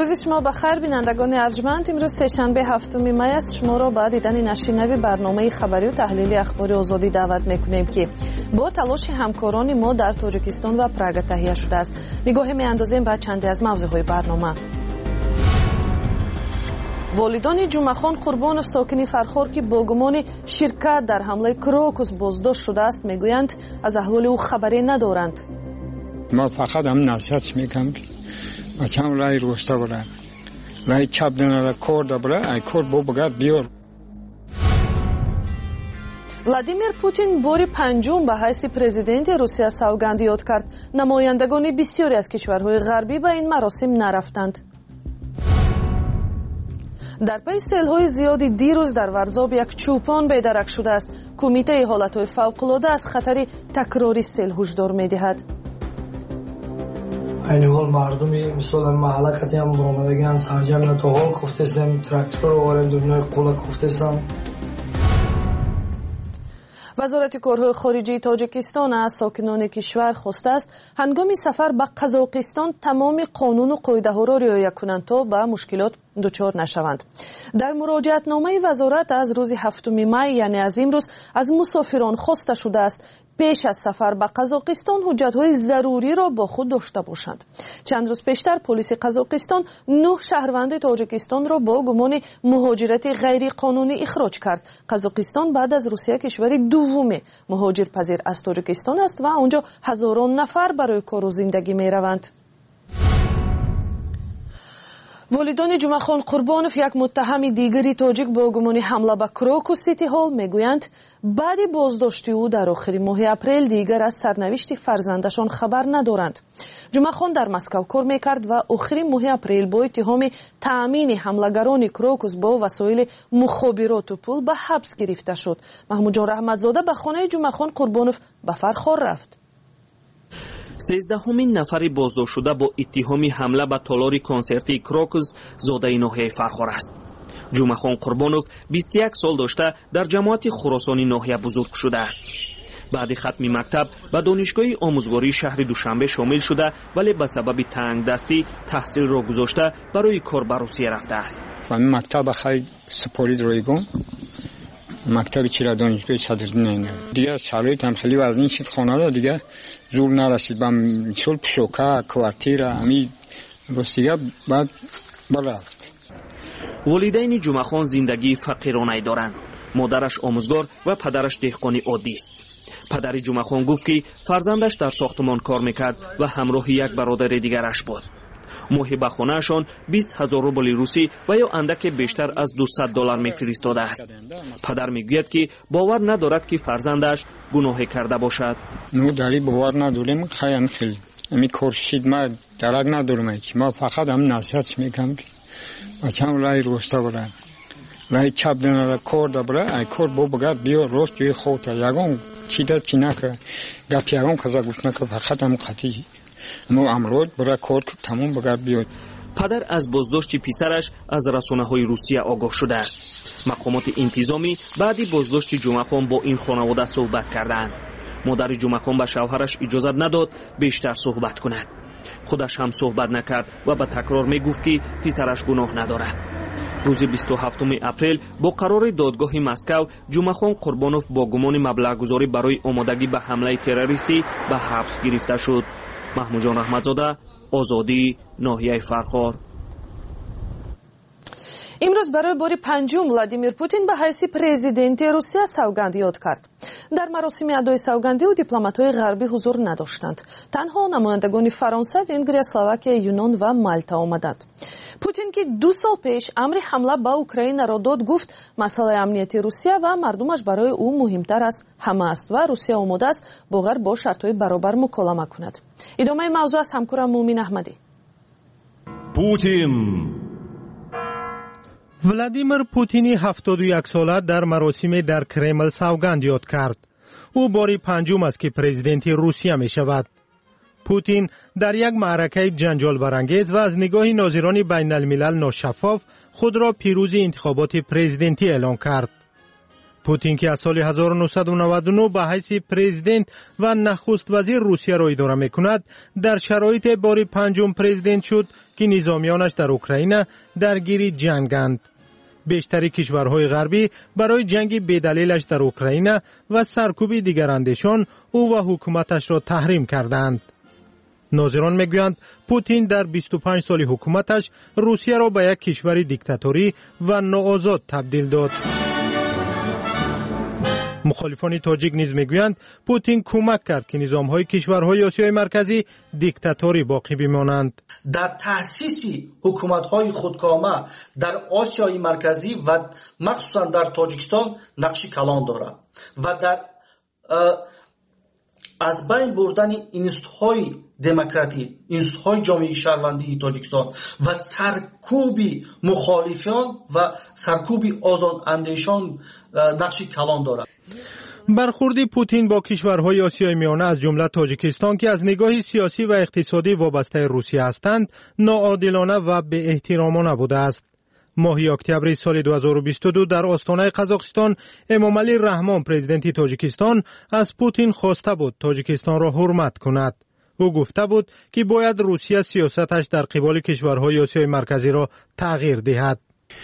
روز شما بخیر بینندگان ارجمند. امروز سه‌شنبه هفتم می است. شما را با دیدن نشینوی برنامه خبری و تحلیل اخبار آزادی دعوت میکنیم که با تلاش همکاران ما در تاجیکستان و پراگ تهیه شده است. نگاه میاندازیم به چندی از موضوعهای برنامه. والدان جمعخان قربان ساکنی فرخار که با گمان شرکت در حمله کروکوس بازداشت شده است میگویند از احوال او خبری ندارند. ما فقط هم نصیحت میکنم بچه‌م رای روستا بره، رای چپ دنده کار دبره، ای کار بو بگرد بیار. ولادیمیر پوتین باری پنجم به حیث پرزیدنت روسیه سوگند یاد کرد. نمایندگان بسیاری از کشورهای غربی به این مراسم نرفتند. در پی سیل‌های زیادی دیروز در ورزاب یک چوپان بیدرک شده است. کمیته حالت‌های فوق‌العاده از خطر تکراری سیل هشدار می‌دهد. این حال مردمی مثلا محله کتی هم برآمدگان سرجم تا حال کوفتستان تراکتور رو وارد دنیای قولا کوفتستان. وزارت کارهای خارجه تاجیکستان از ساکنان کشور خواسته است هنگام سفر به قزاقستان تمام قانون و قاعده‌ها را رعایت کنند تا به مشکلات دچار نشوند. در مراجعتنامه وزارت از روز 7 می یعنی از امروز از مسافران خواسته شده است پیش از سفر به قزاقستان حجت‌های ضروری را با خود داشته باشند. چند روز پیشتر پلیس قزاقستان 9 شهروند تاجیکستان را با گمان مهاجرت غیر قانونی اخراج کرد. قزاقستان بعد از روسیه کشور دوم مهاجرپذیر از تاجیکستان است و آنجا هزاران نفر برای کار و زندگی می‌روند. والدان جمعخان قربانوف یک متهم دیگری تاجیک با گمان حمله به کروکوس سیتی هال میگویند بعد بازداشت او در آخر ماه اپریل دیگر از سرنوشت فرزندشان خبر ندارند. جمعخان در مسکو کار میکرد و آخر ماه اپریل با اتهام تأمین حملگران کروکوس با وسایل مخابرات و پول به حبس گرفته شد. محمود جان رحمتزاده به خانه جمعخان قربانوف به فرخار رفت. 13مین نفر بازداشت شده با اتهام حمله به تالار کنسرتی کروکوس زاده ناحیه فرخار است. جمعخان قربانوف 21 سال داشته در جماعت خراسانی ناحیه بزرگ شده است. بعد ختم مکتب به دانشگاه آموزگاری شهر دوشنبه شامل شده ولی به سبب تنگ دستی تحصیل را گذاشته برای کار به روسیه رفته است. مکتب خیلی سپارید رایگان مکتب چیرا دانشگاه صدرالدین دیگه شرایط هم خیلی وزنی شد خانه دیگه زور نرسید به مثل پشوکه کوارتیر همین روسیه بعد برفت. والدین جمعخان زندگی فقیرانه دارند. مادرش آموزگار و پدرش دهقانی عادی است. پدر جمعخان گفت که فرزندش در ساختمان کار میکرد و همراه یک برادر دیگرش بود. ماهی به خانه‌شان 20,000 روبل روسی و یا اندک بیشتر از $200 میفرستاده است. پدر میگوید که باور ندارد که فرزندش گناهی کرده باشد. نو داری باور نداریم خیلی امی کورشید ما درک ندارم که ما فقط هم نصیحت میکنم بچه‌م رای روستا بره، رای چپ دنده کار دبره، ای کار بو بگرد بیا روست توی خودت یگان چیده چی نکه گپ یگان کزا گفت نکه فقط هم خطی ما امروز برای کار که تمام بگرد بیاد. پدر از بازداشت پسرش از رسانه‌های روسیه آگاه شده است. مقامات انتظامی بعد بازداشت جمعخان با این خانواده صحبت کردند. مادر جمعخان به شوهرش اجازه نداد بیشتر صحبت کند. خودش هم صحبت نکرد و به تکرار میگفت که پسرش گناه ندارد. روز 27 اپریل با قرار دادگاه مسکو جمعخان قربانوف با گمان مبلغ گذاری برای آمادگی به حمله تروریستی به حبس گرفته شد. محمود جان رحمتزاده، آزادی، ناحیه فرخار. امروز برای بار پنجم ولادیمیر پوتین به حیث پرزیدنت روسیه سوگند یاد کرد. در مراسم ادای سوگندی و دیپلمات‌های غربی حضور نداشتند. تنها نمایندگان فرانسه، ونگریا، اسلواکیه، یونان و مالتا آمدند. پوتین که 2 سال پیش امر حمله به اوکراین را داد گفت مسئله امنیتی روسیه و مردمش برای او مهمتر از همه است و روسیه آماده است با غرب با شرط‌های برابر مکالمه کند. ادامه موضوع از همکارم مومین احمدی. پوتین ولادیمیر پوتینی 71 ساله در مراسم در کرمل سوگند یاد کرد. او باری پنجم است که پرزیدنت روسیه می شود. پوتین در یک معرکه جنجال برانگیز و از نگاه ناظران بین الملل ناشفاف خود را پیروز انتخابات پرزیدنتی اعلام کرد. پوتین که از سال 1999 به حیث پرزیدنت و نخست وزیر روسیه را اداره میکند، در شرایط بار پنجم پرزیدنت شد که نظامیانش در اوکراین درگیر جنگند. بیشتری کشورهای غربی برای جنگ بی‌دلیلش در اوکراین و سرکوب دیگر اندیشان او و حکومتش را تحریم کردند. ناظران میگویند پوتین در 25 سال حکومتش روسیه را به یک کشور دیکتاتوری و ناآزاد تبدیل داد. مخالفان تاجیک نیز میگویند پوتین کمک کرد که نظامهای کشورهای آسیای مرکزی دیکتاتوری باقی بمانند. در تأسیس حکومت‌های خودکامه در آسیای مرکزی و مخصوصا در تاجیکستان نقشی کلان دارد و در از بین بردن اینستیتوت‌های دموکراتی، اینستیتوت‌های جامعه شهروندی تاجیکستان و سرکوب مخالفان و سرکوب آزاد اندیشان نقشی کلان دارد. برخورد پوتین با کشورهای آسیای میانه از جمله تاجیکستان که از نگاه سیاسی و اقتصادی وابسته روسیه هستند ناعادلانه و بی احترامانه بوده است. ماه اکتبر سال 2022 در آستانه قزاقستان امامعلی رحمان پرزیدنت تاجیکستان از پوتین خواسته بود تاجیکستان را حرمت کند. او گفته بود که باید روسیه سیاستش در قبال کشورهای آسیای مرکزی را تغییر دهد.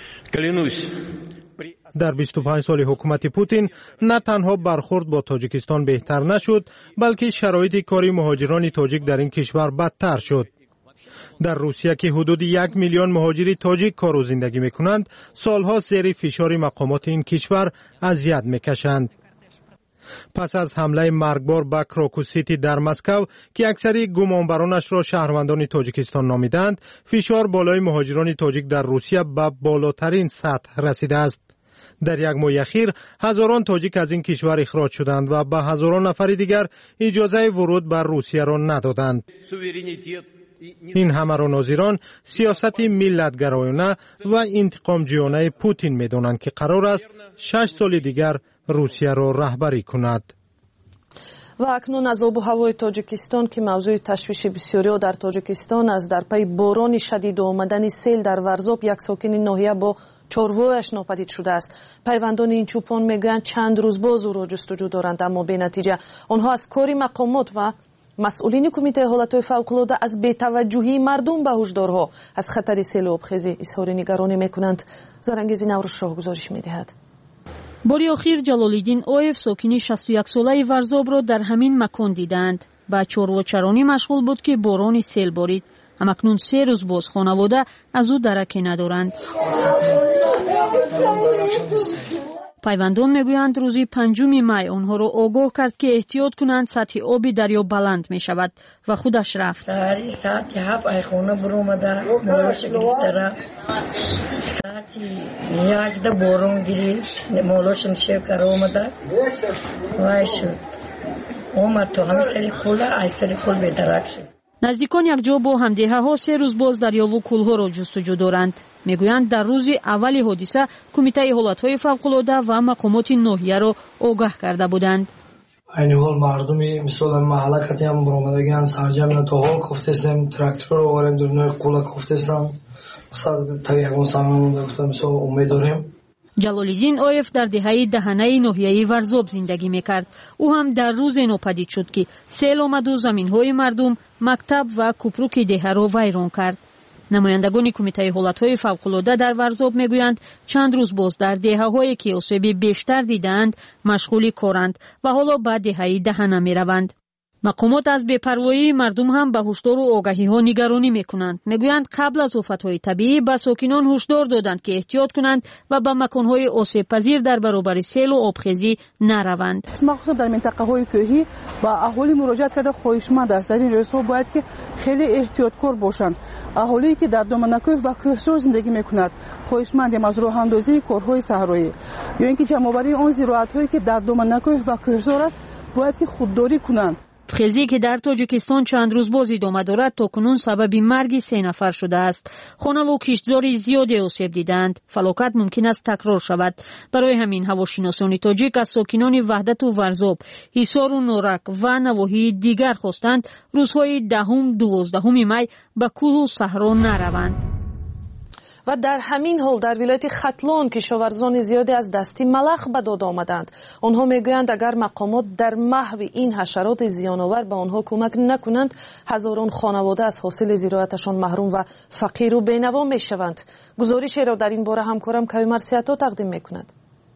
در 25 سال حکومت پوتین نه تنها برخورد با تاجیکستان بهتر نشد، بلکه شرایط کاری مهاجران تاجیک در این کشور بدتر شد. در روسیه که حدود 1 میلیون مهاجر تاجیک کار و زندگی میکنند، سالها زیر فشار مقامات این کشور اذیت میکشند. پس از حمله مرگبار به کراکو سیتی در مسکو که اکثری گمانبرانش را شهروندان تاجیکستان نامیدند، فشار بالای مهاجران تاجیک در روسیه به بالاترین سطح رسیده است. در یک ماه اخیر هزاران تاجیک از این کشور اخراج شدند و به هزاران نفر دیگر اجازه ورود بر روسیه را ندادند. این همه را ناظران سیاست ملت‌گرایانه و انتقامجویانه پوتین می‌دانند که قرار است 6 سال دیگر روسیه را رهبری کند. و اکنون از آب و هوای تاجیکستان که موضوع تشویش بسیاری در تاجیکستان است. در پی باران شدید و آمدن سیل در ورزاب یک ساکن ناحیه با چارواهایش ناپدید شده است. پیوندان این چوپان میگویند چند روز باز او را جستجو دارند، اما به نتیجه. آنها از کاری مقامات و مسئولین کمیته حالتهای فوق‌العاده از بی‌توجهی مردم به هشدارها از خطر سیل و آبخیزی اظهار نگرانی میکنند. زرنگیزی نوروز شاه گزارش میدهد. باری آخر جلال‌الدین اویف ساکنی 61 ساله ورزاب را در همین مکان دیدند. با چارواچرانی مشغول بود که باران سیل بارید. همکنون 3 روز باز خانواده از او درکی ندارند. پیوندان میگویند روزی 5 می آنها را آگاه کرد که احتیاط کنند سطح آب دریا بلند می شود و خودش رفت. ساعت 7 ای خونه برآمده مالش گرفته رفت. ساعت 1 بارون گرفت مالشم شکر آمده وای شد اومد تو همه سری کوله ای سری کل به درک شد. نزدیکان یک جا با همدیهه ها 3 روز باز دریا و کولها را جستجو دارند. میگویند در روز اول حادثه کمیته حالتهای فوق‌العاده و مقامات ناحیه را آگاه کرده بودند. این حال مردمی مثلا محله کتی هم برآمدگان سرجم تا حال گفتیم تراکتور رو آوریم در نوع قوله گفتستان مثلا تا یکون سامون گفتم مثلا امید داریم. جلال‌الدین اویف در دهه دهنه ناحیه ورزاب زندگی میکرد. او هم در روز ناپدید شد که سیل آمد و زمینهای مردم، مکتب و کوپروک دهه را ویران کرد. نمایندگان کمیته حالتهای فوق‌العاده در ورزاب میگویند چند روز باز در دهه‌هایی که آسیب بیشتر دیدند مشغول کارند و حالا به دهه دهنه میروند. مقامات از بی‌پروایی مردم هم به هشدار و آگاهی ها نگرانی میکنند. میگویند قبل از آفت‌های طبیعی به ساکنان هشدار دادند که احتیاط کنند و به مکان‌های آسیب پذیر در برابر سیل و آبخیزی نروند. مخصوصا در منطقه‌های کوهی با اهالی مراجعت کرده خواهشمند است در این رسو باید که خیلی احتیاطکار باشند. اهالی که در دامن کوه و کوهسار زندگی میکنند خواهشمندیم از راه اندازی کارهای صحرایی یا اینکه جمع‌آوری آن زراعت‌هایی که در دامن کوه و کوهسار است باید که خودداری کنند. خیزی که در تاجیکستان چند روز باز ادامه دارد تا کنون سبب مرگ 3 نفر شده است. خانه و کشتزار زیادی آسیب دیدند. فلاکت ممکن است تکرار شود. برای همین هواشناسان تاجیک از ساکنان وحدت و ورزاب، حصار و نورک و نواحی دیگر خواستند روزهای 10 و 12 می به کوه و صحرا نروند. و در همین حال در ولایت ختلان کشاورزان زیادی از دستی ملخ به داد آمدند. آنها میگویند اگر مقامات در محو این حشرات زیان‌آور به آنها کمک نکنند هزاران خانواده از حاصل زراعتشان محروم و فقیر و بینوا میشوند. گزارشی را در این باره همکارم کیومر سیاتا تقدیم میکند.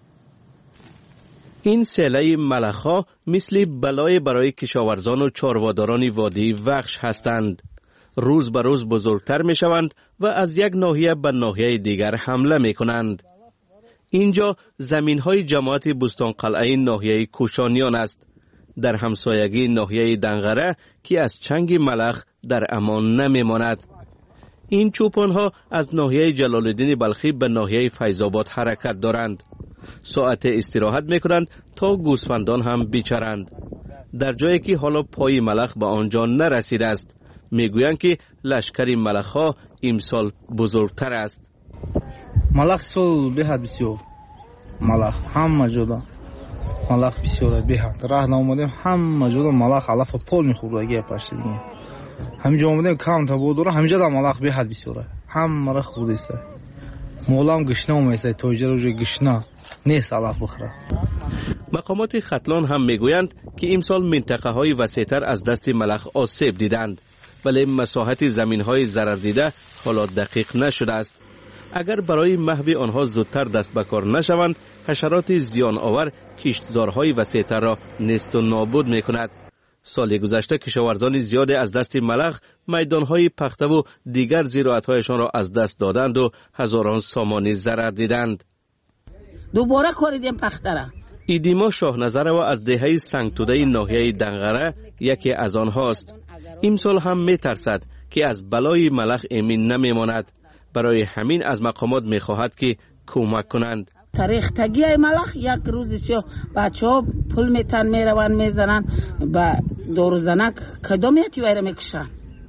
این سیله ملخ‌ها مثل بلای برای کشاورزان و چارواداران وادی وحش هستند. روز به روز بزرگتر می شوند و از یک ناحیه به ناحیه دیگر حمله می کنند. اینجا زمین های جماعت بستان قلعه ناحیه کوشانیان است. در همسایگی ناحیه دنغره که از چنگ ملخ در امان نمی ماند. این چوپان ها از ناحیه جلال الدین بلخی به ناحیه فیض‌آباد حرکت دارند. ساعت استراحت می کنند تا گوسفندان هم بیچرند. در جایی که حالا پای ملخ به آنجا نرسیده است. میگویند که لشکر ملخ‌ها امسال بزرگتر است. ملخ سال بهت بسیار. ملخ همه جدا. ملخ بسیار بهت. راه نامودیم همه جدا ملخ علف پول میخورد اگه پاشیدیم. همینجا آمدیم کام تا بود همینجا دا ملخ بهت بسیاره. همه را خورد است. مولام گشنه میشه توجه رو گشنه نیست علف بخوره. مقامات ختلان هم میگویند که امسال منطقه های وسیع‌تر از دست ملخ آسیب دیدند. ولی مساحت زمین های ضرر دیده حالا دقیق نشده است. اگر برای محو آنها زودتر دست به کار نشوند حشرات زیان آور کشتزارهای وسیع‌تر را نیست و نابود می کند. سال گذشته کشاورزان زیادی از دست ملخ میدانهای پخته و دیگر زراعت‌هایشان را از دست دادند و هزاران سامانی ضرر دیدند. دوباره کوریدیم پخته را. ایدیما شاهنظر و از دهه سنگتوده ناحیه دنغره یکی از آنهاست. امسال هم می ترسد که از بلای ملخ امین نمی ماند. برای همین از مقامات می خواهد که کمک کنند. تاریخ تگیه ملخ یک روزی بچه ها پول میتن میروند میزنن با دور زنک کدومیتی ویره میکشن.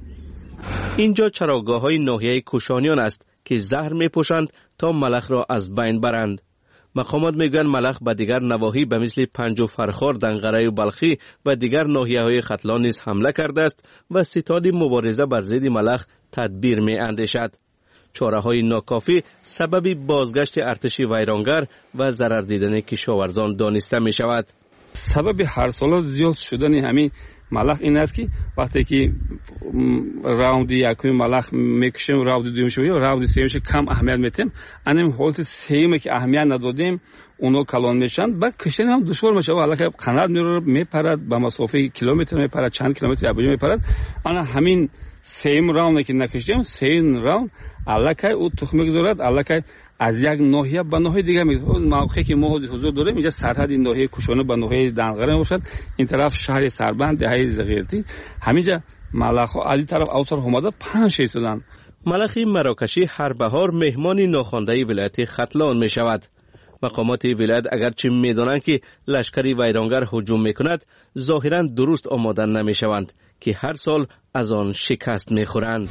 اینجا چراگاه های ناحیه کوشانیان است که زهر میپوشند تا ملخ را از بین برند. مقامات میگویند ملخ به دیگر نواحی به مثل پنج و فرخار دنغره و بلخی و دیگر ناحیه های ختلان نیز حمله کرده است و ستاد مبارزه بر ضد ملخ تدبیر می اندیشد. چاره های ناکافی سبب بازگشت ارتش ویرانگر و ضرر دیدن کشاورزان دانسته می شود. سبب هر سال زیاد شدن همین ملخ این است که وقتی که راوند یکم ملخ میکشیم راوند دوم میشه راوند سومش کم اهمیت میدیم. انم حالت سوم که اهمیت ندادیم اونو کلان میشن بعد کشتن هم دشوار میشه و علاقه قنات میپرد به مسافه کیلومتر میپرد چند کیلومتر ابری میپرد. انا همین سوم راوند که نکشیم سوم راوند علاقه او تخم میگذارد علاقه از یک ناحیه به ناحیه دیگه موقعی که ما حضور داریم اینجا سرحد این ناحیه کوشانه به ناحیه دنغره باشد این طرف شهر سربند دهه زغیرتی همینجا ملخ علی طرف اوسر هماده 5 شدن. ملخ مراکشی هر بهار مهمان ناخوانده ولایت ختلان می شود. مقامات ولایت اگرچه میدانند که لشکر ویرانگر هجوم میکند ظاهرا درست آماده نمی شوند که هر سال از آن شکست میخورند.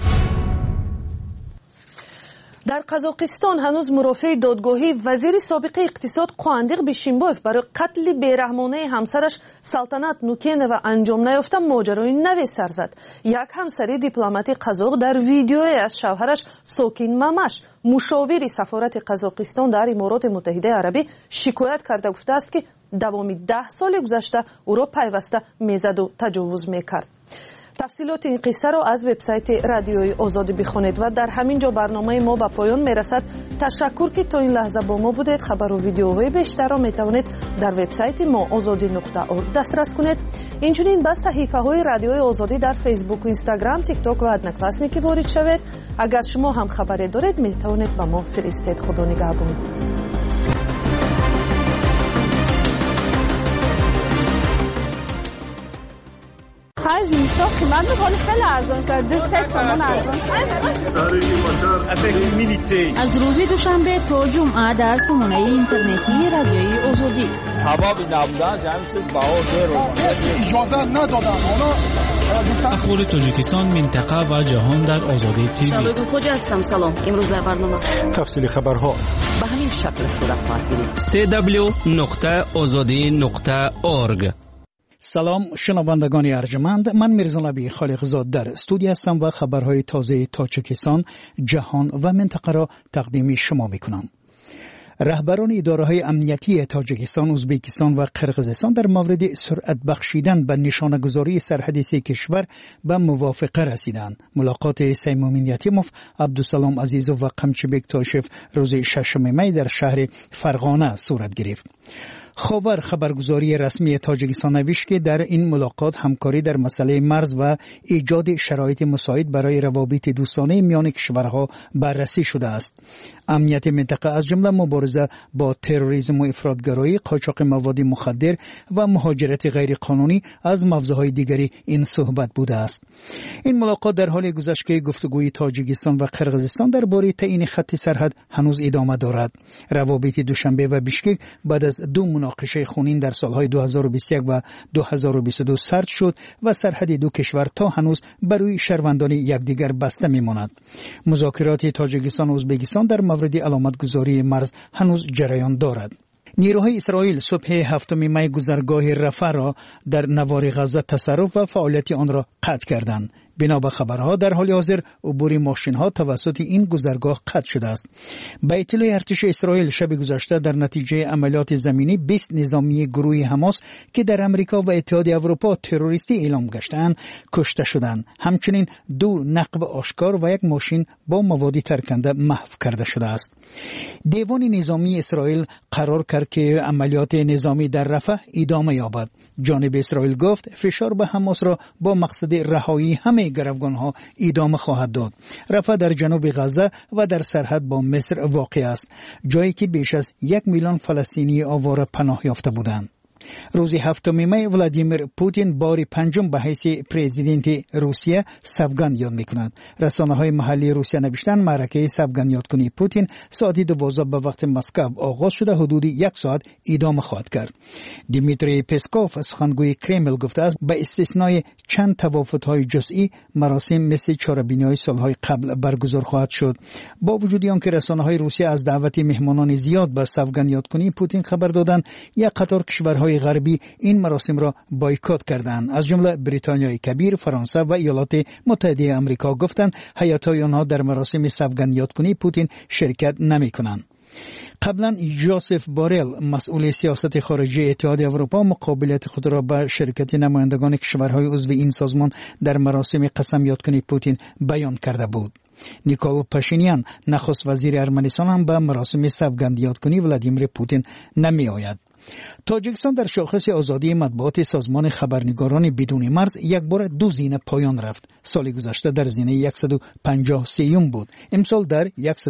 در قزاقستان هنوز مرافع دادگاهی وزیر سابق اقتصاد قواندیق بیشینبویف برای قتل بیرحمانه همسرش سلطنت نوکینه و انجام نیافته ماجرای نوی سر زد. یک همسری دیپلمات قزاق در ویدیوی از شوهرش سوکین ممش مشاوری سفارت قزاقستان در امارات متحده عربی شکایت کرده گفته است که دوامی 10 سال گذشته او را پیوسته میزد و تجاوز میکرد. تفصیلات این قصه را از وبسایت رادیوی آزادی بخوانید و در همین جا برنامه ما به پایان میرسد. تشکر که تا این لحظه با ما بودید. خبر و ویدیوهای بیشتر را میتوانید در وبسایت ما azadi.org دسترس کنید. اینچنین به صحیفه های رادیوی آزادی در فیسبوک و اینستاگرام، تیک تاک و ادنکلاسنیکی وارد شوید. اگر شما هم خبری دارید میتوانید به ما فرستید. خدا نگهبان. خرج اینستا قیمت میکنه خیلی ارزان شده 3 تومن ارزان شده. از روز دوشنبه تا جمعه در سامانه اینترنتی رادیوی آزادی سبب نبودن جمعی شد باور اجازه ندادن اخبار تاجیکستان منطقه و جهان در آزادی تیوی. شباب خوج هستم. سلام. امروز در برنامه تفصیل خبرها به همین شکل صورت خواهد گرفت. www.azadi.org سلام شنوندگان ارجمند، من میرزا نبی خالقزاد در استودیو هستم و خبرهای تازه تاجیکستان، جهان و منطقه را تقدیم شما میکنم. رهبران اداره‌های امنیتی تاجیکستان، ازبکستان و قرقیزستان در مورد سرعت بخشیدن به نشانه‌گذاری سرحدی سه کشور به موافقه رسیدند. ملاقات سیمومین یتیموف، عبدالسلام عزیزوف و قمچبک تاشف روز 6 می در شهر فرغانه صورت گرفت. خاور خبرگزاری رسمی تاجیکستان نوشت که در این ملاقات همکاری در مسئله مرز و ایجاد شرایط مساعد برای روابط دوستانه میان کشورها بررسی شده است. امنیت منطقه از جمله مبارزه با تروریسم و افراطگرایی، قاچاق مواد مخدر و مهاجرت غیرقانونی از موضوعهای دیگری این صحبت بوده است. این ملاقات در حال گذشت که گفتگوی تاجیکستان و قرقیزستان درباره تعیین خط سرحد هنوز ادامه دارد. روابط دوشنبه و بیشکک بعد از دو مناقشه خونین در سالهای 2021 و 2022 سرد شد و سرحد دو کشور تا هنوز برای شهروندان یکدیگر بسته میماند. مذاکرات تاجیکستان و ازبکستان در مورد علامت گذاری مرز هنوز جریان دارد. نیروهای اسرائیل صبح 7 می گذرگاه رفح را در نوار غزه تصرف و فعالیت آن را قطع کردند. بنا به خبرها در حال حاضر عبور ماشین‌ها توسط این گذرگاه قطع شده است. به اطلاع ارتش اسرائیل شب گذشته در نتیجه عملیات زمینی 20 نظامی گروه حماس که در امریکا و اتحاد اروپا تروریستی اعلام گشتند کشته شدند. همچنین 2 نقب آشکار و 1 ماشین با مواد ترکنده محو کرده شده است. دیوان نظامی اسرائیل قرار کرد که عملیات نظامی در رفح ادامه یابد. جانب اسرائیل گفت فشار به حماس را با مقصد رهایی همه گروگانها ادامه خواهد داد. رفح در جنوب غزه و در سرحد با مصر واقع است، جایی که بیش از 1 میلیون فلسطینی آواره پناه یافته بودند. روز 7 می ولادیمیر پوتین بار پنجم به حیث پرزیدنت روسیه سوگند یاد می‌کند. رسانه‌های محلی روسیه نوشتند معرکه سوگند یادکنی پوتین ساعت 12 به وقت مسکو آغاز شده حدود 1 ساعت ادامه خواهد کرد. دیمیتری پسکوف سخنگوی کرمل گفته است به استثنای چند توافق‌های جزئی مراسم مثل چهاربینی‌های سال‌های قبل برگزار خواهد شد. با وجود آنکه رسانه‌های روسیه از دعوت مهمانان زیاد به سوگند یادکنی پوتین خبر دادند، یک قطار کشورهای غربی این مراسم را بایکوت کردند. از جمله بریتانیای کبیر، فرانسه و ایالات متحده آمریکا گفتند هیات‌های آنها در مراسم سوگند یادکنی پوتین شرکت نمی‌کنند. قبلا جوزف بارل مسئول سیاست خارجی اتحاد اروپا مقابلیت خود را به شرکت نمایندگان کشورهای عضو این سازمان در مراسم قسم یادکنی پوتین بیان کرده بود. نیکول پاشینیان نخست وزیر ارمنستان هم به مراسم سوگند یادکنی ولادیمیر پوتین نمی آید. تاجیکستان در شاخص آزادی مطبوعات سازمان خبرنگاران بدون مرز یک بار 2 زینه پایان رفت. سال گذشته در زینه 153 بود. امسال در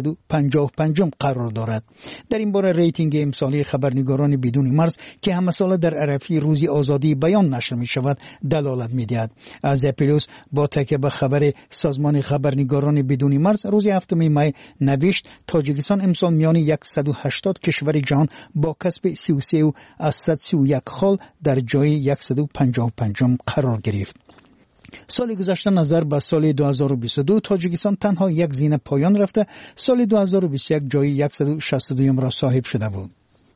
155 قرار دارد. در این بار ریتینگ امسالی خبرنگاران بدون مرز که همه سال در عرفه روز آزادی بیان نشر می شود دلالت می دهد. از اپیلوس با تکیه به خبر سازمان خبرنگاران بدون مرز روز 7 می نوشت تاجیکستان امسال میان 180 کشور جهان با کسب 33 از 131 خال در جای 155 قرار گرفت. سال گذشته نظر به سال 2022 تاجیکستان تنها 1 زینه پایان رفته، سال 2021 جای 162 را صاحب شده بود.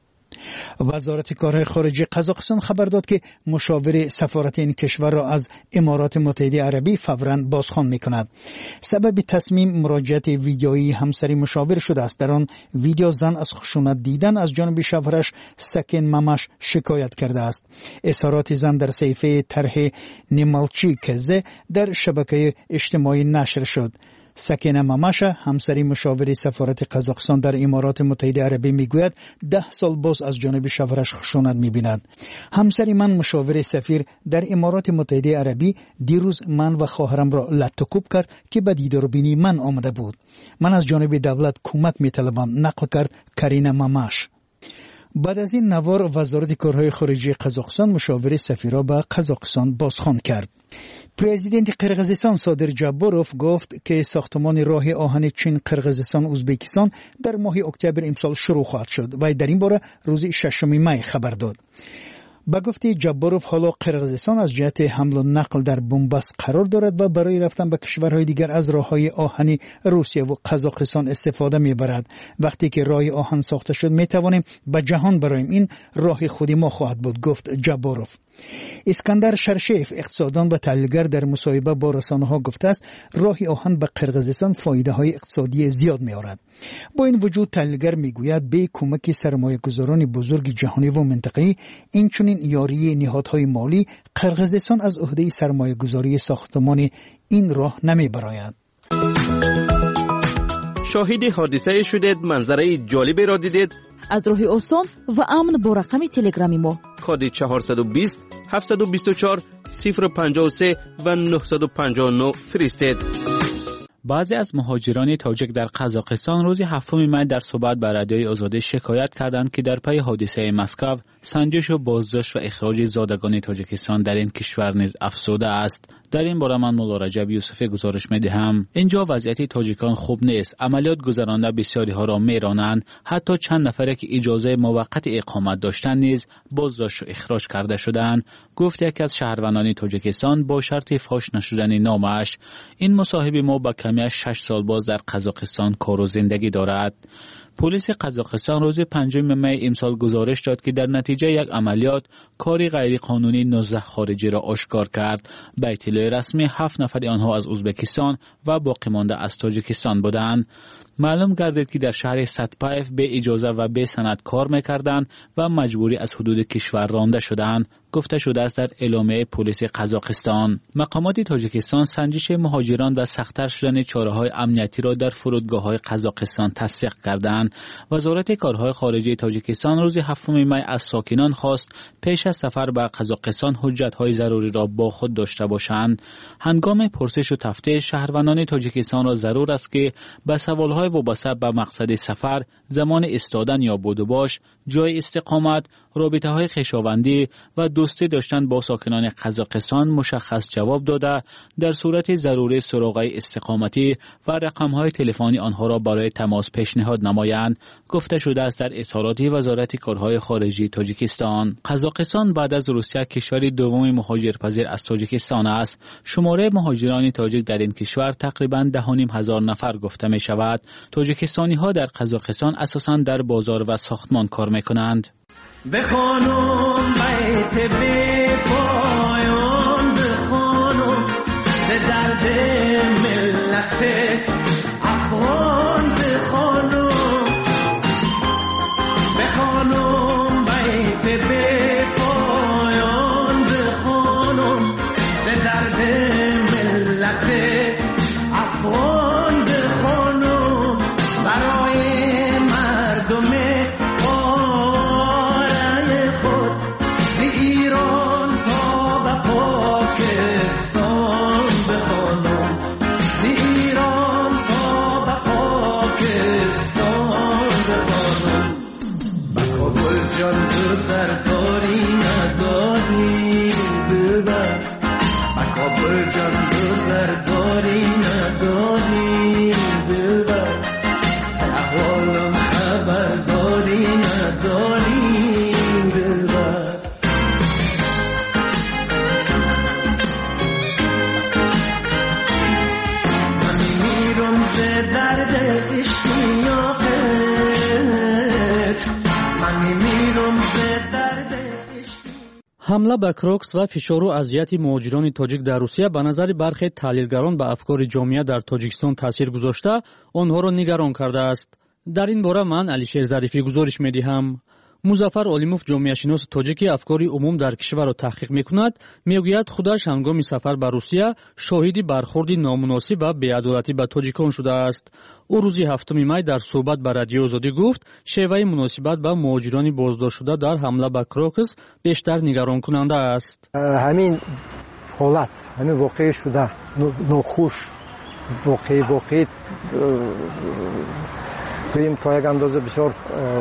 وزارت کارهای خارجه قزاقستان خبر داد که مشاور سفارت این کشور را از امارات متحده عربی فوراً بازخوان می‌کند. سبب تصمیم مراجعت ویدیویی همسری مشاور شده است. در آن ویدیو زن از خشونت دیدن از جانب شوهرش سکن ممش شکایت کرده است. اظهارات زن در صحیفه طرح نیمالچی کزه در شبکه اجتماعی نشر شد. سکینه مماشه همسری مشاور سفارت قزاقستان در امارات متحده عربی میگوید 10 سال باز از جانب شوهرش خشونت میبیند. همسری من مشاور سفیر در امارات متحده عربی دیروز من و خواهرم را لطوکوب کرد که به دیداربینی من آمده بود. من از جانب دولت کمک میطلبم، نقل کرد کرینه مماش. بعد از این نوار وزارت کارهای خارجه قزاقستان مشاور سفیر به قزاقستان بازخوان کرد. پرزیدنت قرقیزستان صادر جباروف گفت که ساختمان راه آهن چین قرقیزستان ازبکستان در ماه اکتبر امسال شروع خواهد شد و در این باره روز 6 می خبر داد. با گفته جباروف حالا قرقیزستان از جهت حمل و نقل در بنبست قرار دارد و برای رفتن به کشورهای دیگر از راههای آهنی روسیه و قزاقستان استفاده میبرد. وقتی که راه آهن ساخته شد میتوانیم به جهان برایم این راه خودی ما خواهد بود، گفت جباروف. اسکندر شرشیف اقتصاددان و تحلیلگر در مصاحبه با رسانه‌ها گفته است راه آهن به قرقیزستان فایده‌های اقتصادی زیاد می‌آورد. با این وجود تحلیلگر میگوید به کمک سرمایه‌گذاران بزرگ جهانی و منطقه‌ای اینچنین یاری نهادهای مالی قرقیزستان از عهده سرمایه‌گذاری ساختمان این راه نمی‌براید. شاهد حادثه شدید، منظره جالبی را دیدید؟ از راه آسان و امن با رقم تلگرامی ما کد 420 724 053 و 959 فرستید. بعضی از مهاجران تاجیک در قزاقستان روز 7 می در صحبت با رادیوی آزادی شکایت کردند که در پی حادثه مسکو سنجش و بازداشت و اخراج زادگان تاجیکستان در این کشور نیز افزوده است. در این باره من مولا رجب یوسفی گزارش می‌دهم. اینجا وضعیت تاجیکان خوب نیست. عملیات گذرانده بسیاری ها را میرانند. حتی چند نفری که اجازه موقت اقامت داشتند نیز بازداشت و اخراج کرده شدند. گفت یکی از شهروندان تاجیکستان با شرط فاش نشدن نامش. این مصاحب ما با کمی از 6 سال باز در قزاقستان کار و زندگی دارد. پلیس قزاقستان روز 5 می امسال گزارش داد که در نتیجه یک عملیات کاری غیرقانونی 19 خارجی را آشکار کرد. به اطلاع رسمی 7 نفر آنها از ازبکستان و باقی مانده از تاجیکستان بودند. معلوم گردید که در شهر ستپایف به اجازه و به سند کار می‌کردند و مجبوری از حدود کشور رانده شدند. گفته شده است در اعلامیه پلیس قزاقستان. مقامات تاجیکستان سنجش مهاجران و سخت‌تر شدن چاره‌های امنیتی را در فرودگاه‌های قزاقستان تصدیق کردند. وزارت کارهای خارجه تاجیکستان روز 7 می از ساکنان خواست پیش از سفر به قزاقستان حجت‌های ضروری را با خود داشته باشند. هنگام پرسش و تفتیش شهروندان تاجیکستان را ضرور است که به سوال‌های وابسته به مقصد سفر، زمان ایستادن یا بود و باش، جای استقامت، رابطه‌های خویشاوندی و دوستی داشتن با ساکنان قزاقستان مشخص جواب داده در صورت ضروری سراغ استقامتی و رقم‌های تلفنی آنها را برای تماس پیشنهاد نمایند. گفته شده است در اظهارات وزارت کارهای خارجه تاجیکستان. قزاقستان بعد از روسیه کشور دوم مهاجرپذیر از تاجیکستان است. شماره مهاجران تاجیک در این کشور تقریباً 10,500 نفر گفته می شود. تاجیکستانی‌ها در قزاقستان اساساً در بازار و ساختمان کار می‌کنند. بخوانم بیت بی پایان، بخوانم به درد ملت افغان، بخوانم بیت بی پایان، بخوانم به درد ملت افغان، بخوانم برای مردم سرداری نداری دلبر، مکابر جان تو سرداری نداری دلبر، احوالم خبرداری نداری دلبر. من میرم ز درد اشتیاقت، من میرم حمله به کروکس و فشار و اذیت مهاجران تاجیک در روسیه به نظر برخی تحلیلگران به افکار جامعه در تاجیکستان تاثیر گذاشته آنها را نگران کرده است. در این باره من علیشیر ظریفی گزارش می‌دهم. مظفر علیموف جامعه شناس تاجیکی افکار عموم در کشور را تحقیق می‌کند. میگوید خودش هنگام سفر به روسیه شاهد برخورد نامناسب و بی‌عدالتی به تاجیکان شده است. او روز 7 می در صحبت با رادیو آزادی گفت شیوه مناسبت به مهاجران بازداشت شده در حمله به کروکس بیشتر نگران کننده است. همین حالت، همین واقع شده ناخوش واقع بریم تا یک اندازه بسیار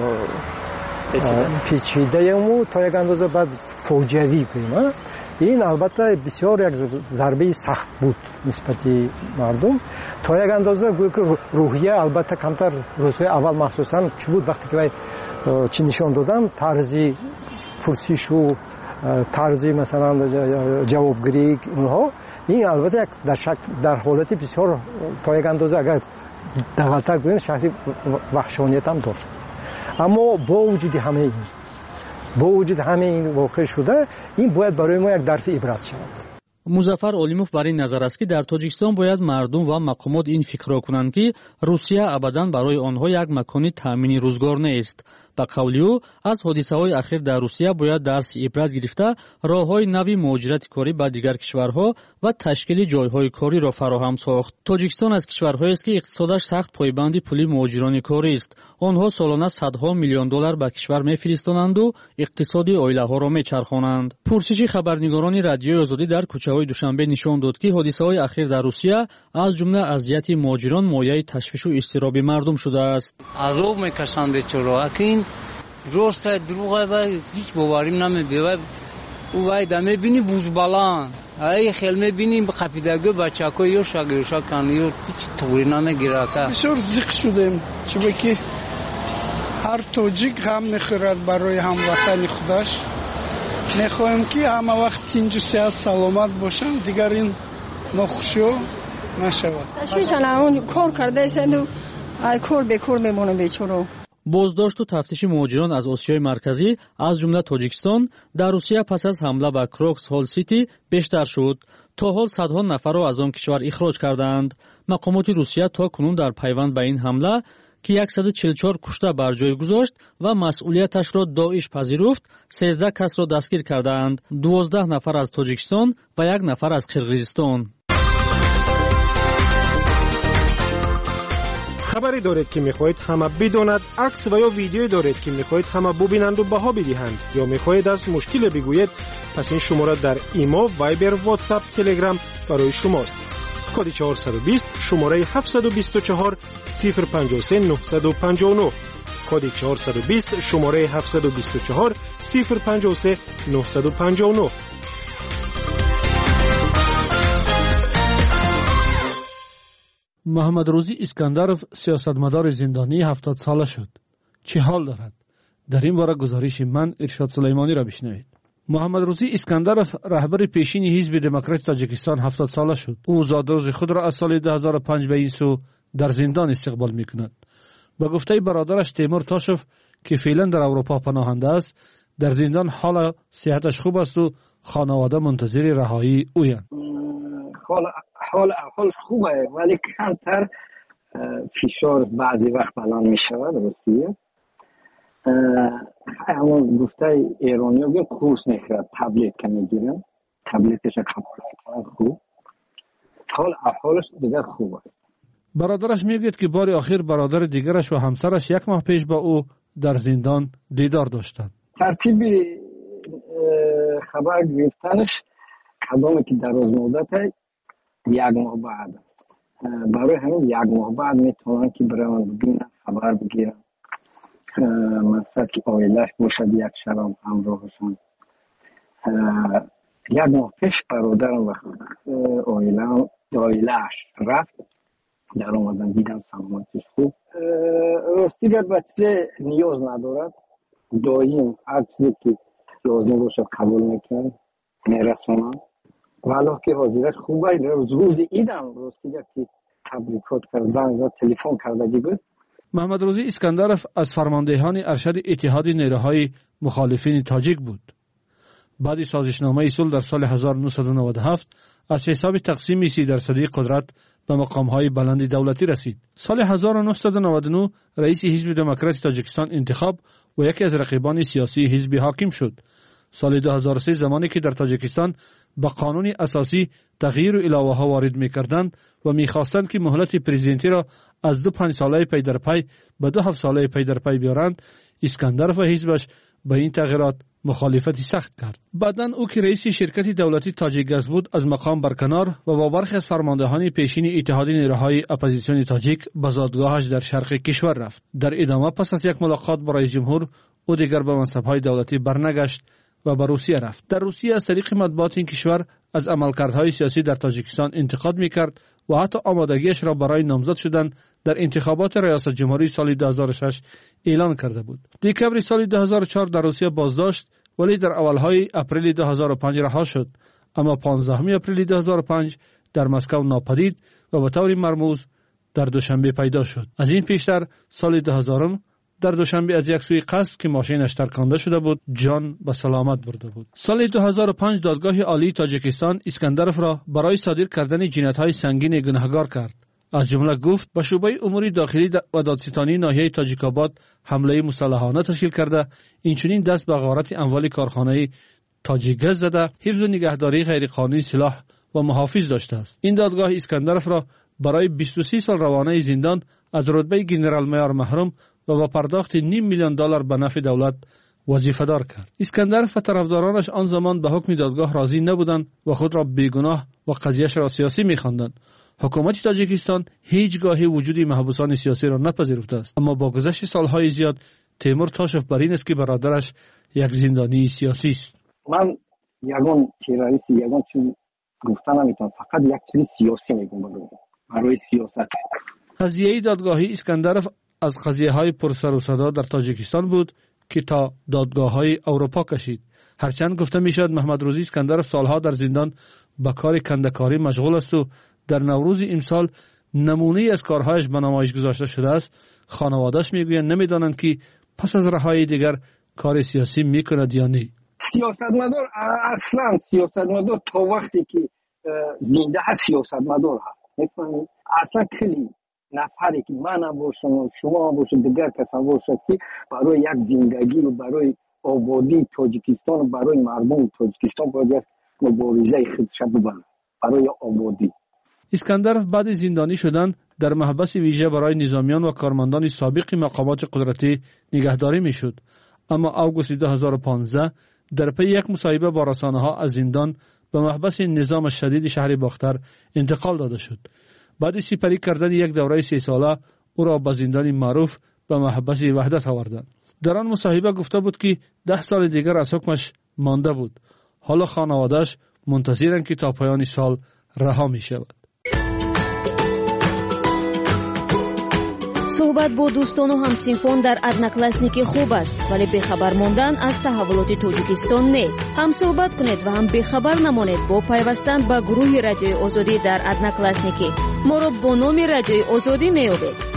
پیچیده و تا یک اندازه بعد فوجوی بریم. این البته بسیار یک ضربه سخت بود نسبت مردم. تا یک اندازه گویا که روحیه البته کمتر روزهای اول مخصوصا چی بود وقتی که چی نشان دادم طرزی پرسش و طرزی مثلا جوابگیری اونها، این البته در حالت بسیار تا یک اندازه اگر دقیق‌تر بگوییم شخصی وحشانیت هم داشت. اما با وجود همه این با وجود همه این واقع شده این باید برای ما یک درس عبرت شود. مظفر علیموف بر این نظر است که در تاجیکستان باید مردم و مقامات این فکر را کنند که روسیه ابدا برای آنها یک مکان تامین روزگار نیست. به قول او از حادثه‌های اخیر در روسیه باید درس عبرت گرفته راه‌های نوی مهاجرت کاری به دیگر کشورها و تشکیل جایهای کاری را فراهم ساخت. تاجیکستان از کشورهایی است که اقتصادش سخت پایبند پول مهاجران کاری است. آنها سالانه صدها میلیون دلار به کشور می‌فرستانند و اقتصاد عائله‌ها را می‌چرخانند. پرسش خبرنگاران رادیوی آزادی در کوچه‌های دوشنبه نشان داد که حادثه‌های اخیر در روسیه از جمله اذیت مهاجران مایه تشویش و اضطراب مردم شده است. عذاب می‌کشند بیچاره که راست دروغه و هیچ باوریم نمیده. او دمه بینی بوزبالان ای خیلی بینیم به قپیدگی بچه‌ها یوشا کنن یو هیچ طوری نمیگیره. بسیار زیق شدیم چون که هر توجیک هم میخورد برای هموطن خودش. میخوایم که همه وقت اینجا صحت سلامت باشن دیگر این نخشو نشود. تشویشان اون کار کرده ایستند و کار به کار میمونه بیچاره. بازداشت و تفتیش مهاجران از آسیای مرکزی از جمله تاجیکستان در روسیه پس از حمله به کروکس هال سیتی بیشتر شد. تا حال صدها نفر را از آن کشور اخراج کردند. مقامات روسیه تا کنون در پیوند به این حمله که 144 کشته بر جای گذاشت و مسئولیتش را داعش پذیرفت 13 کس را دستگیر کردند. 12 نفر از تاجیکستان و 1 نفر از قرقیزستان. خبری دارید که میخواهید همه بداند، عکس و یا ویدیویی دارید که میخواهید همه ببینند و بها بدهند یا میخواهید از مشکل بگویید، پس این شماره در ایما، وایبر، واتساپ، تلگرام برای شماست. کد 420 شماره 724 053 959. کد 420 شماره 724 053 959. محمد روزی اسکندرов سیاستمدار زندانی 70 ساله شد. چه حال دارد؟ در این باره گزارش من ارشاد سلیمانی را بشنوید. محمد روزی اسکندرов رهبر پیشین حزب دموکرات تاجیکستان 70 ساله شد. او زادروز خود را از سال 2005 به این سو در زندان استقبال می‌کند. به گفته برادرش تیمور تاشوف که فعلا در اروپا پناهنده است، در زندان حال صحتش خوب است و خانواده منتظر رهایی اویند. حالش خوبه ولی کمتر فشار بعضی وقت بلند می شود. روسیه همون گفته ایرانی ها کورس میخورد، تبلیت که میگیرن، تبلیتش قبول میکنن. خوب حالش دیگر خوبه. برادرش میگوید که بار آخر برادر دیگرش و همسرش 1 ماه پیش با او در زندان دیدار داشتند. ترتیب خبر گرفتنش کدامی که دراز مدت 1 ماه بعد است. برای همین 1 ماه بعد میتونن که برای ببینن، خبر بگیرن، مقصد که آیلش باشد یک شرام همراهشان. 1 ماه پیش برادرم وقت آیلش رفت در آمدن دیدن سلامتش خوب. راستی که بچه نیاز ندارد، دایم هر چیزی که لازم باشد قبول میکنن میرسونن. ولی که حاضرش خوبه. روز ایدم راستی که تبریکات کرد، زنگ و تلفن کردگی بود. محمد روزی اسکندرov از فرماندهان ارشد اتحاد نیروهای مخالفین تاجیک بود. بعد سازشنامه صلح در سال 1997 از حساب تقسیم 30% قدرت به مقامهای بلند دولتی رسید. سال 1999 رئیس حزب دموکرات تاجیکستان انتخاب و یکی از رقیبان سیاسی حزب حاکم شد. سال 2003 زمانی که در تاجیکستان به قانون اساسی تغییر و علاوه ها وارد می‌کردند و می‌خواستند که مهلت پرزیدنتی را از 5 ساله پی در پی به 7 ساله پی در پی بیارند، اسکندرov و حزبش به این تغییرات مخالفتی سخت کرد. بعداً او که رئیس شرکت دولتی تاجیکگاز بود از مقام برکنار و با برخی از فرماندهان پیشین اتحاد نیروهای اپوزیسیون تاجیک به زادگاهش در شرق کشور رفت. در ادامه پس از یک ملاقات با رئیس جمهور او دیگر به منصب‌های دولتی برنگشت و به روسیه رفت. در روسیه از طریق مطبوعات این کشور از عملکردهای سیاسی در تاجیکستان انتقاد می‌کرد و حتی آمادگیش را برای نامزد شدن در انتخابات ریاست جمهوری سال 2006 اعلان کرده بود. دکبر سال 2004 در روسیه بازداشت ولی در اولهای اپریل 2005 رها شد، اما 15 اپریل 2005 در مسکو ناپدید و به طور مرموز در دوشنبه پیدا شد. از این پیشتر سال 2000 در دوشنبه از یک سوی قصد که ماشینش ترکانده شده بود جان به سلامت برده بود. سال 2005 دادگاه عالی تاجیکستان اسکندرف را برای صادر کردن جنایت‌های سنگین گناهکار کرد. از جمله گفت به شعبه امور داخلی و دادستانی ناحیه تاجیک‌آباد حمله مسلحانه تشکیل کرده، اینچنین دست به غارت اموال کارخانه تاجیک‌گاز زده، حفظ و نگهداری غیرقانونی سلاح و محافظ داشته است. این دادگاه اسکندرف را برای 23 سال روانه زندان از رتبه گنرال میار محروم و با پرداخت $500,000 به نفع دولت وظیفه دار کرد. اسکندرف و طرفدارانش آن زمان به حکم دادگاه راضی نبودند و خود را بیگناه و قضیهش را سیاسی می‌خواندند. حکومت تاجیکستان هیچگاه وجود محبوسان سیاسی را نپذیرفته است، اما با گذشت سالهای زیاد تیمور تاشف بر این است که برادرش یک زندانی سیاسی است. من یگان تروریست یگان چیز گفتن نمیتونم، فقط یک چیز سیاسی میگم برای سیاست. قضیه دادگاهی اسکندرف از قضیه‌های پرسر و صدا در تاجیکستان بود که تا دادگاه‌های اروپا کشید. هرچند گفته میشد محمد روزی اسکندرف سالها در زندان به کار کنده‌کاری مشغول است و در نوروز امسال نمونه از کارهایش به نمایش گذاشته شده است، خانواده‌اش میگویند نمیدانند که پس از رهایی دیگر کار سیاسی میکند یا نه. سیاستمدار اصلا سیاستمدار تا وقتی که زنده هست سیاستمدار هست. میفهمید؟ اصلا کلی نفری که من باشم شما باشید دیگر کسان باشد که برای یک زندگی و برای آبادی تاجیکستان و برای مردم تاجیکستان باید یک مبارزه خودش بکنه برای آبادی. اسکندرف بعد زندانی شدن در محبس ویژه برای نظامیان و کارمندان سابق مقامات قدرتی نگهداری میشد، اما اوگوست 2015 در پی یک مصاحبه با رسانه‌ها از زندان به محبس نظام شدید شهر باختر انتقال داده شد. بعد سپری کردن یک دوره 3 ساله او را به زندان معروف به محبس وحدت آوردند. در آن مصاحبه گفته بود که 10 سال دیگر از حکمش مانده بود. حالا خانواده‌اش منتظرند که تا پایان سال رها می شود. صحبت با دوستان و همسنفان در одноклассники خوب است، ولی بخبر ماندن از تحولات تاجیکستان نه. هم صحبت کنید و هم بخبر نمانید با پیوستن به گروه رادیوی آزادی در одноклассники. ما را با نام رادیوی آزادی میابید.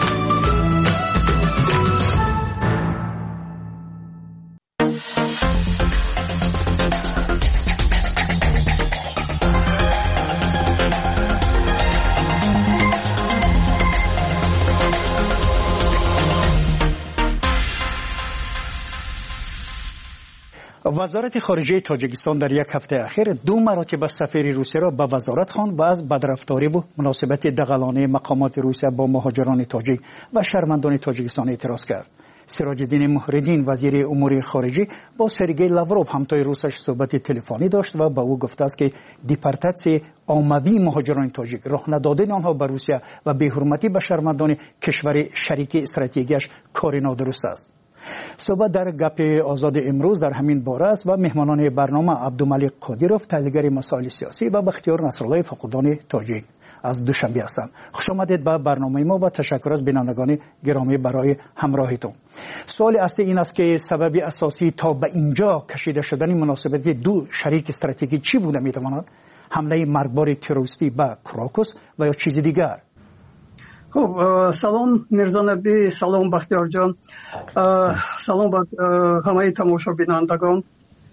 وزارت خارجه تاجیکستان در یک هفته اخیر 2 مراتب سفیر روسیه را به وزارت خواند و از بدرفتاری و مناسبت دغلانه مقامات روسیه با مهاجران تاجیک و شهروندان تاجیکستان اعتراض کرد. سراج الدین محردین وزیر امور خارجه با سرگئی لاوروف همتای روسش صحبت تلفنی داشت و به او گفته است که دیپورتاسیون عمومی مهاجران تاجیک، راه ندادن آنها به روسیه و بی‌حرمتی به شهروندان کشور شریک استراتژیکش کار نادرست است. صحبت در گپ آزاد امروز در همین باره است و مهمانان برنامه عبدالملک قادیروف تحلیلگر مسائل سیاسی و بختیار نصرالله فقودان تاجیک از دوشنبه هستند. خوش آمدید به برنامه ما و تشکر از بینندگان گرامی برای همراهیتون. سوال اصلی این است که سبب اساسی تا به اینجا کشیده شدن مناسبت 2 شریک استراتژیکی چی بوده میتواند؟ حمله مرگبار تروریستی به کراکوس و یا چیز دیگر؟ خب سلام میرزا نبی، سلام بختیار جان، سلام به همه تماشابینندگان.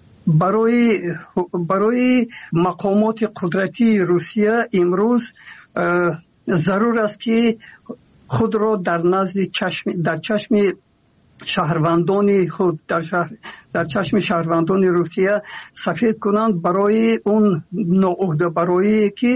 برای مقامات قدرتی روسیه امروز ضرور است که خود را در چشم شهروندان خود در چشم شهروندان روسیه سفید کنند برای اون ناعهده‌برایی که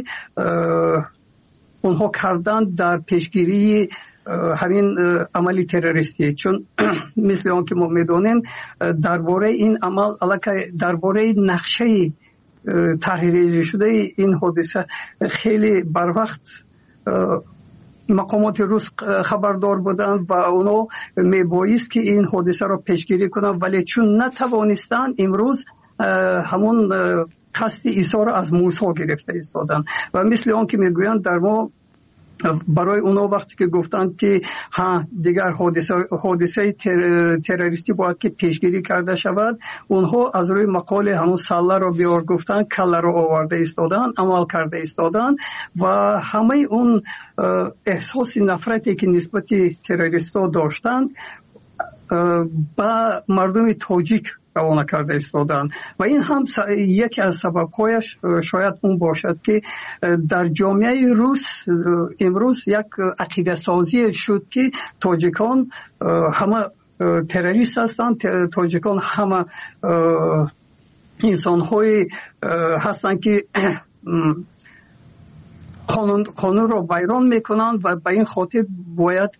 اونها کردن در پیشگیری همین عملی تروریستی. چون مثل آن که ما میدونیم درباره این عمل درباره نقشه تحریری شده این حادثه خیلی بر وقت مقامات روس خبردار بودند و اونا میبایست که این حادثه را پیشگیری کنند، ولی چون نتوانستند امروز همون قصد ایثار از موسی گرفته ایستادن و مثل آن که میگویند در ما برای اونا وقتی که گفتند که دیگر حادثه تروریستی باید که پیشگیری کرده شود، اونها از روی مقال همون سله را بیار گفتن، کله را آورده ایستادن، عمل کرده ایستادن و همه اون احساس نفرتی که نسبت تروریستا داشتند با مردم تاجیک روانه کرده ایستادند و این هم یکی از سبب‌هایش شاید اون باشد که در جامعه روس امروز یک عقیده سازی شد که تاجیکان همه تروریست هستند، تاجیکان همه انسان‌های هستند که قانون را ویران میکنند و به این خاطر باید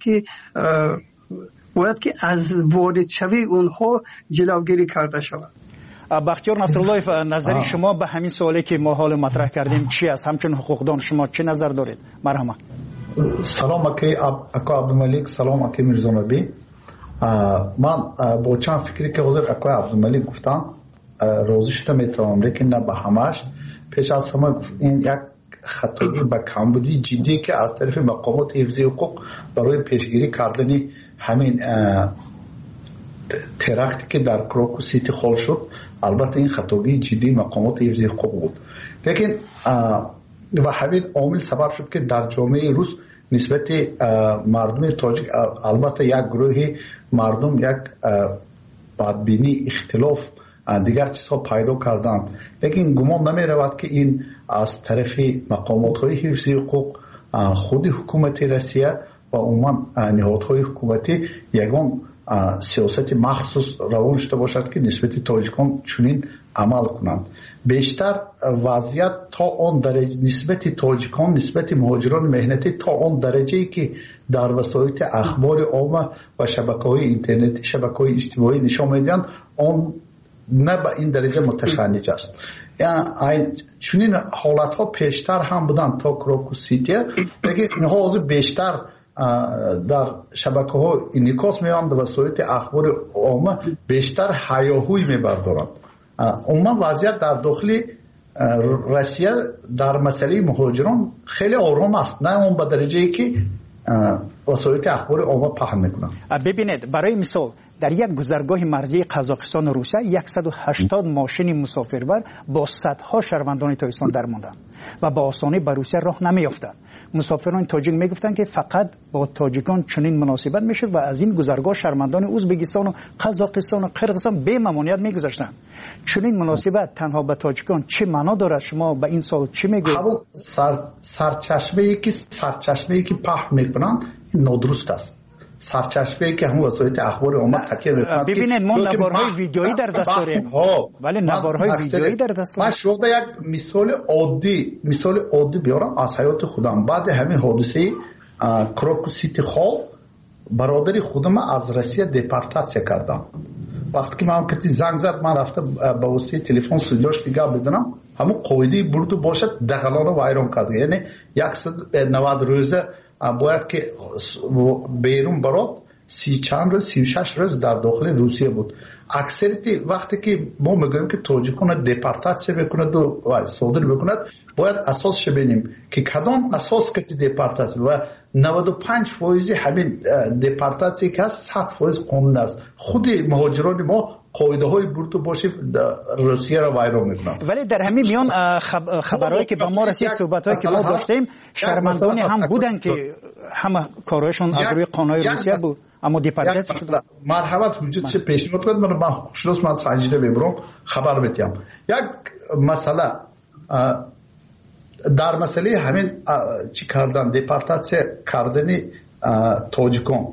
که از وارد شوی اونها جلوگیری کرده شود. بختیار نصرالله، نظر شما به همین سوالی که ما حال مطرح کردیم چی است؟ همچون حقوقدان شما چه نظر دارید؟ مرحبا. سلام اکا عبدالملک، سلام اکا میرزا نبی. من با چند فکری که حضور اکا عبدالملک گفتن راضی شده میتونم، لیکن نه به همش. پیش از همه این یک خطایی با کمبودی جدی که از طرف مقامات حفظی حقوق برای پیشگیری کردن همین ترکتی که در کراکو سیتی خال شد، البته این خطایی جدی مقامات حفظی حقوق بود، لیکن و همین عامل سبب شد که در جامعه روس نسبت مردم تاجیک البته یک گروه مردم یک بدبینی، اختلاف، دیگر چیزها پیدا کردند، لیکن گمان نمی رود که این از طرف مقامات های حفظی حقوق، خود حکومت روسیه و عموما نهادهای حکومتی یگان سیاست مخصوص روان شده باشد که نسبت تاجیکان چنین عمل کنند. بیشتر وضعیت تا آن درجه نسبت تاجیکان، نسبت مهاجران مهنتی تا آن درجه‌ای که در وسایل اخبار عامه و شبکه‌های اینترنتی، شبکه‌های اجتماعی نشان می‌دهند، آن نه به این درجه متشنج است. یعنی چنین حالت‌ها پیشتر هم بودند تا کراکو سیتی، لیکن اینها بیشتر در شبکه‌ها انعکاس می‌یابند و وسایل اخبار عامه بیشتر هیاهوی می‌بردارند. عموما وضعیت در داخل روسیه در مسئله مهاجران خیلی آرام است، نه اون به درجه‌ای که وسایل اخبار عامه پهن می‌کنند. ببینید، برای مثال در یک گذرگاه مرزی قزاقستان و روسیه 180 ماشین مسافربر با صدها شهروندان تاجیکستان درماندند و با آسانی به روسیه راه نمی‌یافتند. مسافران تاجیک میگفتند که فقط با تاجیکان چنین مناسبت میشد و از این گذرگاه شهروندان ازبکستان و قزاقستان و قرقیزستان به ممنوعیت میگذاشتند. چنین مناسبت تنها به تاجیکان چه معنا دارد؟ شما به این سال چی میگویید؟ سرچشمه‌ای که پهن میکنند نادرست است. سرچشمه‌ای که همون وسایل اخبار عامه تکیه می‌کنند. ببینید، ما نوارهای ویدیویی در دست داریم، ولی نوارهای ویدیویی در دست داریم. من شما یک مثال عادی بیارم از حیات خودم. بعد همین حادثه کراکو سیتی خال برادری خودم از روسیه دپورتاسیون کردم. وقتی که من کتی زنگ زد، من رفتم با واسطه تلفن سوجاش دیگه بزنم، همون قاعده برد باشد دغلان رو ویران کرد. یعنی 190 روزه باید که بیرون برات 30 چند روز 36 روز در داخل روسیه بود. اکثریت وقتی که ما میگوییم که تاجیکان دپورتاسیون بکند و صادر بکند، باید اساسش ببینیم که کدام اساس که دپورتاسیون و 95% همین دپورتاسیون که هست 100% قانون است. خود مهاجران ما قاعده های برد باشه روسیه را ویران میکنند. ولی در همین میان خبرهایی که با ما رسید، صحبت‌هایی که ما داشتیم، شرمندانی هم بودن که همه کارهایشون از روی قانون‌های روسیه بود، اما دپورتاسیون شدن. مرحبا وجود چه پیشنهاد کنید، من خوشلاس من سنجیده ببرم خبر بدم. یک مسئله در مسئله همین چی کردن، دپورتاسیون کردن تاجیکان،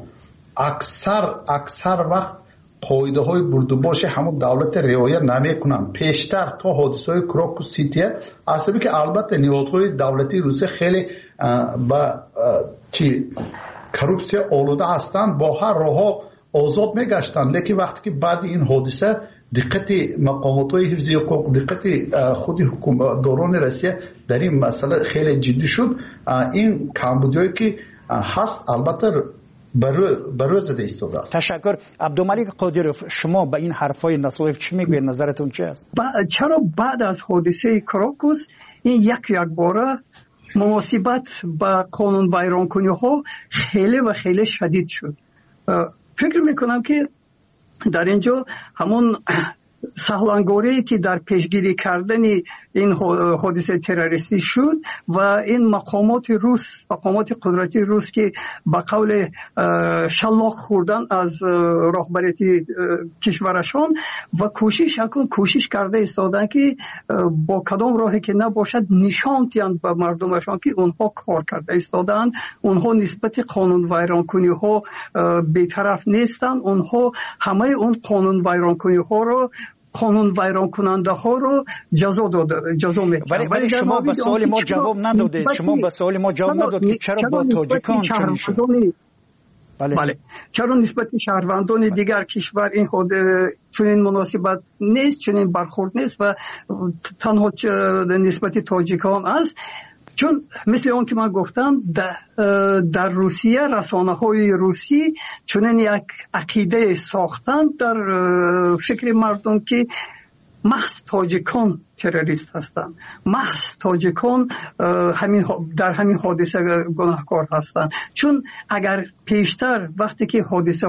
اکثر وقت قاعده های بردوباش همون دولت رعایت نمیکنن. پیشتر تا حادثه های کراکو سیتی اصلا که البته نهادهای دولتی روسیه خیلی با کروپسیا آلوده هستند، با هر راه آزاد میگشتند، لیکن وقتی که بعد این حادثه دقت مقامات های حفظی حقوق، دقت خود حکومتداران روسیه در این مسئله خیلی جدی شد. این کمبودیایی که هست البته بروز زده ایستاده است. تشکر. عبدالملک قادیروف، شما به این حرفای نصرالله چی میگوید؟ نظرتون چی است؟ چرا بعد از حادثه کراکوس این یک باره مناسبت با قانون ویرانکنی ها خیلی و خیلی شدید شد؟ فکر میکنم که در اینجا همون سهلانگاری که در پیشگیری کردن این حادثه تروریستی شد و این مقامات روس، مقامات قدرتی روس که با قول شلاق خوردن از رهبریت کشورشان و کوشش کرده ایستادن که با کدام راهی که نباشد نشان دهند به مردمشان که اونها کار کرده ایستادن، اونها نسبت قانون ویرانکنی ها بی‌طرف نیستن، اونها همه اون قانون ویرانکنی ها رو، قانون ویران کننده ها رو جزا میکنند. ولی شما به سوال ما جواب ندادید. شما به سوال ما جواب ندادید که چرا با تاجیکان چنین شد؟ بله. چرا نسبت شهروندان دیگر کشور این خود چنین مناسبت نیست، چنین برخورد نیست و تنها نسبت تاجیکان است؟ چون مثل اون که من گفتم در روسیه رسانه های روسی چنین یک عقیده ساختن در فکر مردم که محض تاجیکان تروریست هستند، محض تاجیکان در همین حادثه گناهکار هستند. چون اگر پیشتر وقتی که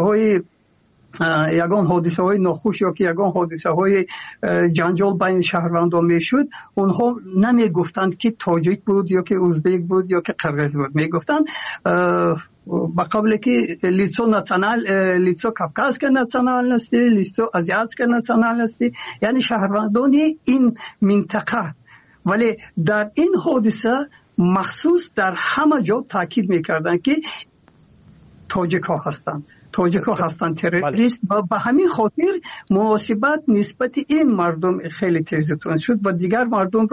یگان حادثه های ناخوش یا که یگان حادثه های جنجال بین شهروندان میشد، اونها نمی گفتند که تاجیک بود یا که ازبک بود یا که قرغیز بود، می گفتند با قبل که لیتسو کافکاسکا ناسیونالnosti، لیتسو آزیاتسکا ناسیونالnosti، یعنی شهروندان این منطقه. ولی در این حادثه مخصوص در همه جا تاکید میکردن که تاجیک ها هستند تروریست و به همین خاطر مناسبت نسبت این مردم خیلی تیزتون شد و دیگر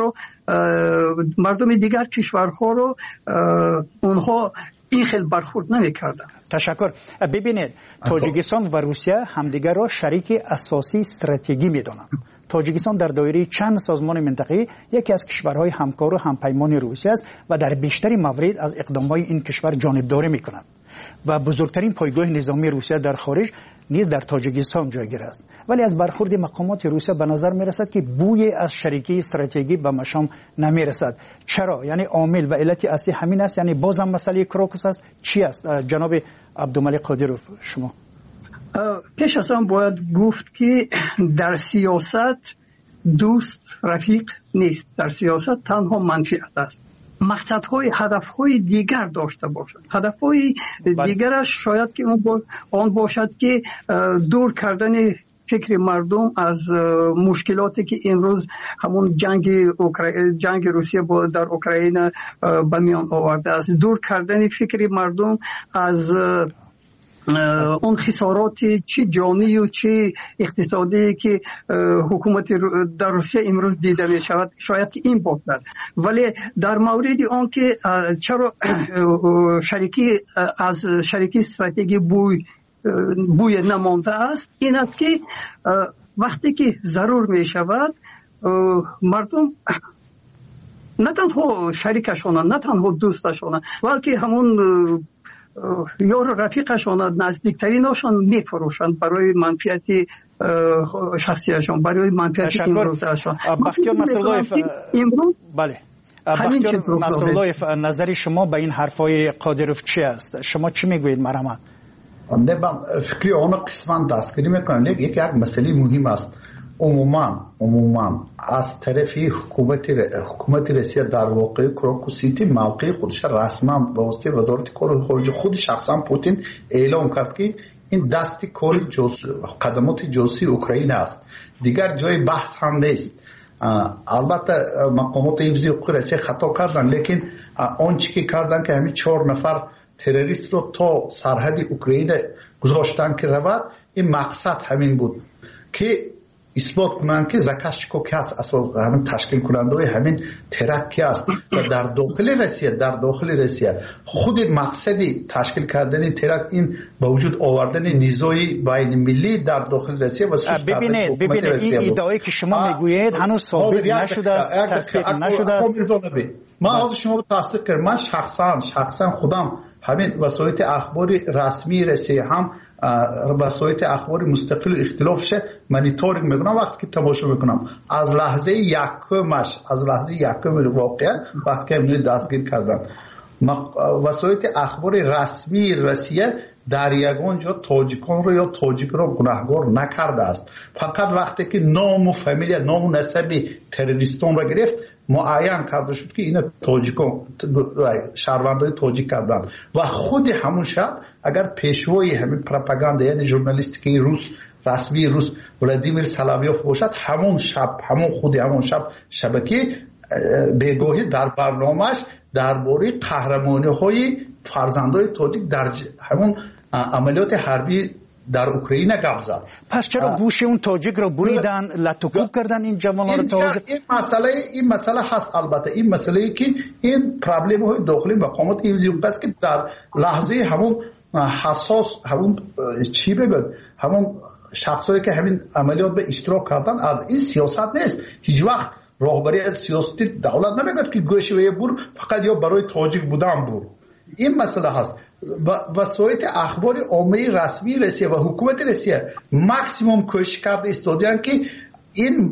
مردم دیگر کشورها رو اونها این خیلی برخورد نمی‌کردن. تشکر. ببینید تاجیکستان و روسیه همدیگر را شریک اساسی استراتژیکی می‌دانند. تاجیکستان در دایره چند سازمان منطقه‌ای یکی از کشورهای همکار و همپیمان روسیه است و در بیشتر موارد از اقدامات این کشور جانبداری می‌کند و بزرگترین پایگاه نظامی روسیه در خارج نیز در تاجیکستان جایگیر است. ولی از برخورد مقامات روسیه به نظر می‌رسد که بوی از شریکی استراتژیکی به مشام نمی‌رسد. چرا؟ یعنی عامل و علت اصلی همین است، یعنی بازم مسئله کروکوس است. چی است جناب عبدالملک قادروف شما؟ پیش از آن باید گفت که در سیاست دوست رفیق نیست، در سیاست تنها منفعت است. مقصدهای هدفهای دیگر داشته باشد. هدفهای دیگرش شاید که آن باشد که دور کردن فکر مردم از مشکلاتی که امروز همون جنگ روسیه در اوکراین به میان آورده است، دور کردن فکر مردم از اون خسارات چه جانی و چه اقتصادی که حکومت در روسیه امروز دیده می شود، شاید که این باشد. ولی در مورد آن که چرا از شریکی استراتژی بوی نمانده است، این است که وقتی که ضرور می شود مردم نه تنها شریکشان، نه تنها دوستشان، بلکه همون یار رفیقشان، نزدیکترینشان میفروشند برای منفعت شخصیشان، برای منفعت امروزشان. بختیار نصراللهیف، بله، بختیار نصراللهیف، نظر شما به این حرفای قادروف چی است؟ شما چی میگویید مرحمت؟ من فکری آن قسمت دستگیری میکنم. یک مسئله مهم است. عموما از طرف حکومت روسیه در واقع کروکوسیتی موقع خودش رسما به واسطه وزارت کار خارجه خود شخصا پوتین اعلام کرد که این دست کار قدمات جاسوسی اوکراین است، دیگر جای بحث هم نیست. البته مقامات حفظی حقوق روسیه خطا کردن، لیکن آنچه که کردن که همین 4 نفر تروریست رو تا سرحد اوکراین گذاشتن که رود، این مقصد همین بود که اثبات کنند که زاکاشچیکو که است، همین تشکیل کننده همین ترک است. و در داخل روسیه خود مقصدی تشکیل کردن ترک این با وجود آوردن نیزوی بین ملی در داخل روسیه و ببینید این ادعایی که شما میگویید هنوز ثابت نشده است، تصدیق نشده است. من از شما تصدیق کردم. من شخصا خودم همین وسایل اخباری رسمی روسیه هم وسایل اخبار مستقل و اختلافش مانیتورینگ میکنم. وقتی که تماشا میکنم از لحظه یکم واقعا وقتی که دستگیر کردن وسایل اخبار رسمی روسیه در یگان جا تاجیکان رو یا تاجیک رو گناهگار نکرده است. فقط وقتی که نام و فامیل نام و نسب تروریستان رو گرفت معین کرده شد که این تاجیکان شهروندای تاجیک کردند و خود همون شب اگر پیشوای همین پروپاگاندا یعنی ژورنالیستیک روس رسمی روس ولادیمیر سلاویوف باشد، همون شب شبکه بگاهی در برنامه‌اش درباره قهرمانی‌های فرزندای تاجیک در همون عملیات حربی در اوکراین گپ زد. پس چرا گوش اون تاجیک رو بریدن، لطوکوب کردن این جوان‌ها رو تازه؟ این مسئله هست. البته این مسئله که این پرابلم های داخلی مقامات حفظی است که در لحظه همون حساس همون چی بگم همون شخصایی که همین عملیات به اشتراک کردن از این سیاست نیست. هیچ وقت راهبری سیاسی دولت نمیگه که گوشه بور فقط یا برای تاجیک بودن بور. این مسئله هست. وسایل اخبار عامه رسمی روسیه و حکومت روسیه ماکسیموم کوشش کرده استادیان که این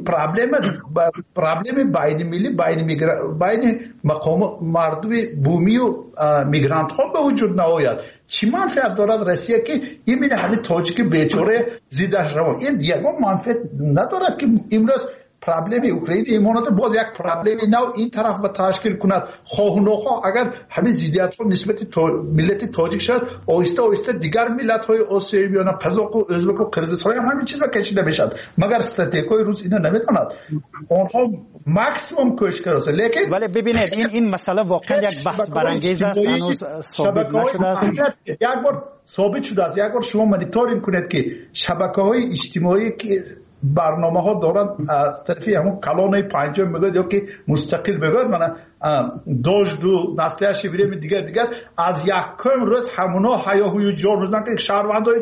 پرابلم بین ملی بین مقام مردم بومی و میگرانت ها به وجود نیاید. چی منفعت دارد روسیه که این میره همین تاجیک بیچاره زیدش رو این دیگه منفعت ندارد که امروز پرابلم اوکراین ایمانات باز یک پرابلم نو این طرف و تشکیل کند. خواه و نخواه اگر همین زیدیت ها نسبت ملت تاجیک شد آهسته آهسته دیگر ملت های آسیایی و قزاق و ازبک و قرقیزستان هم همین چیز را کشیده بشد. مگر استراتژی روس اینا نمیتواند. آنها ماکسیمم کوشش کرده. لیکن ولی ببینید این مسئله واقعا یک بحث برانگیز است، هنوز ثابت نشده است. یک بار ثابت شده است. یک بار شما مانیتورینگ کنید که شبکه‌های اجتماعی که برنامه ها دارن از طرفی همون کلانه پنجم بگوید یا که مستقل بگوید من داشت دو نسله شبیره دیگر از یک کم روز همونا هیاهوی جار روزن که شهروندای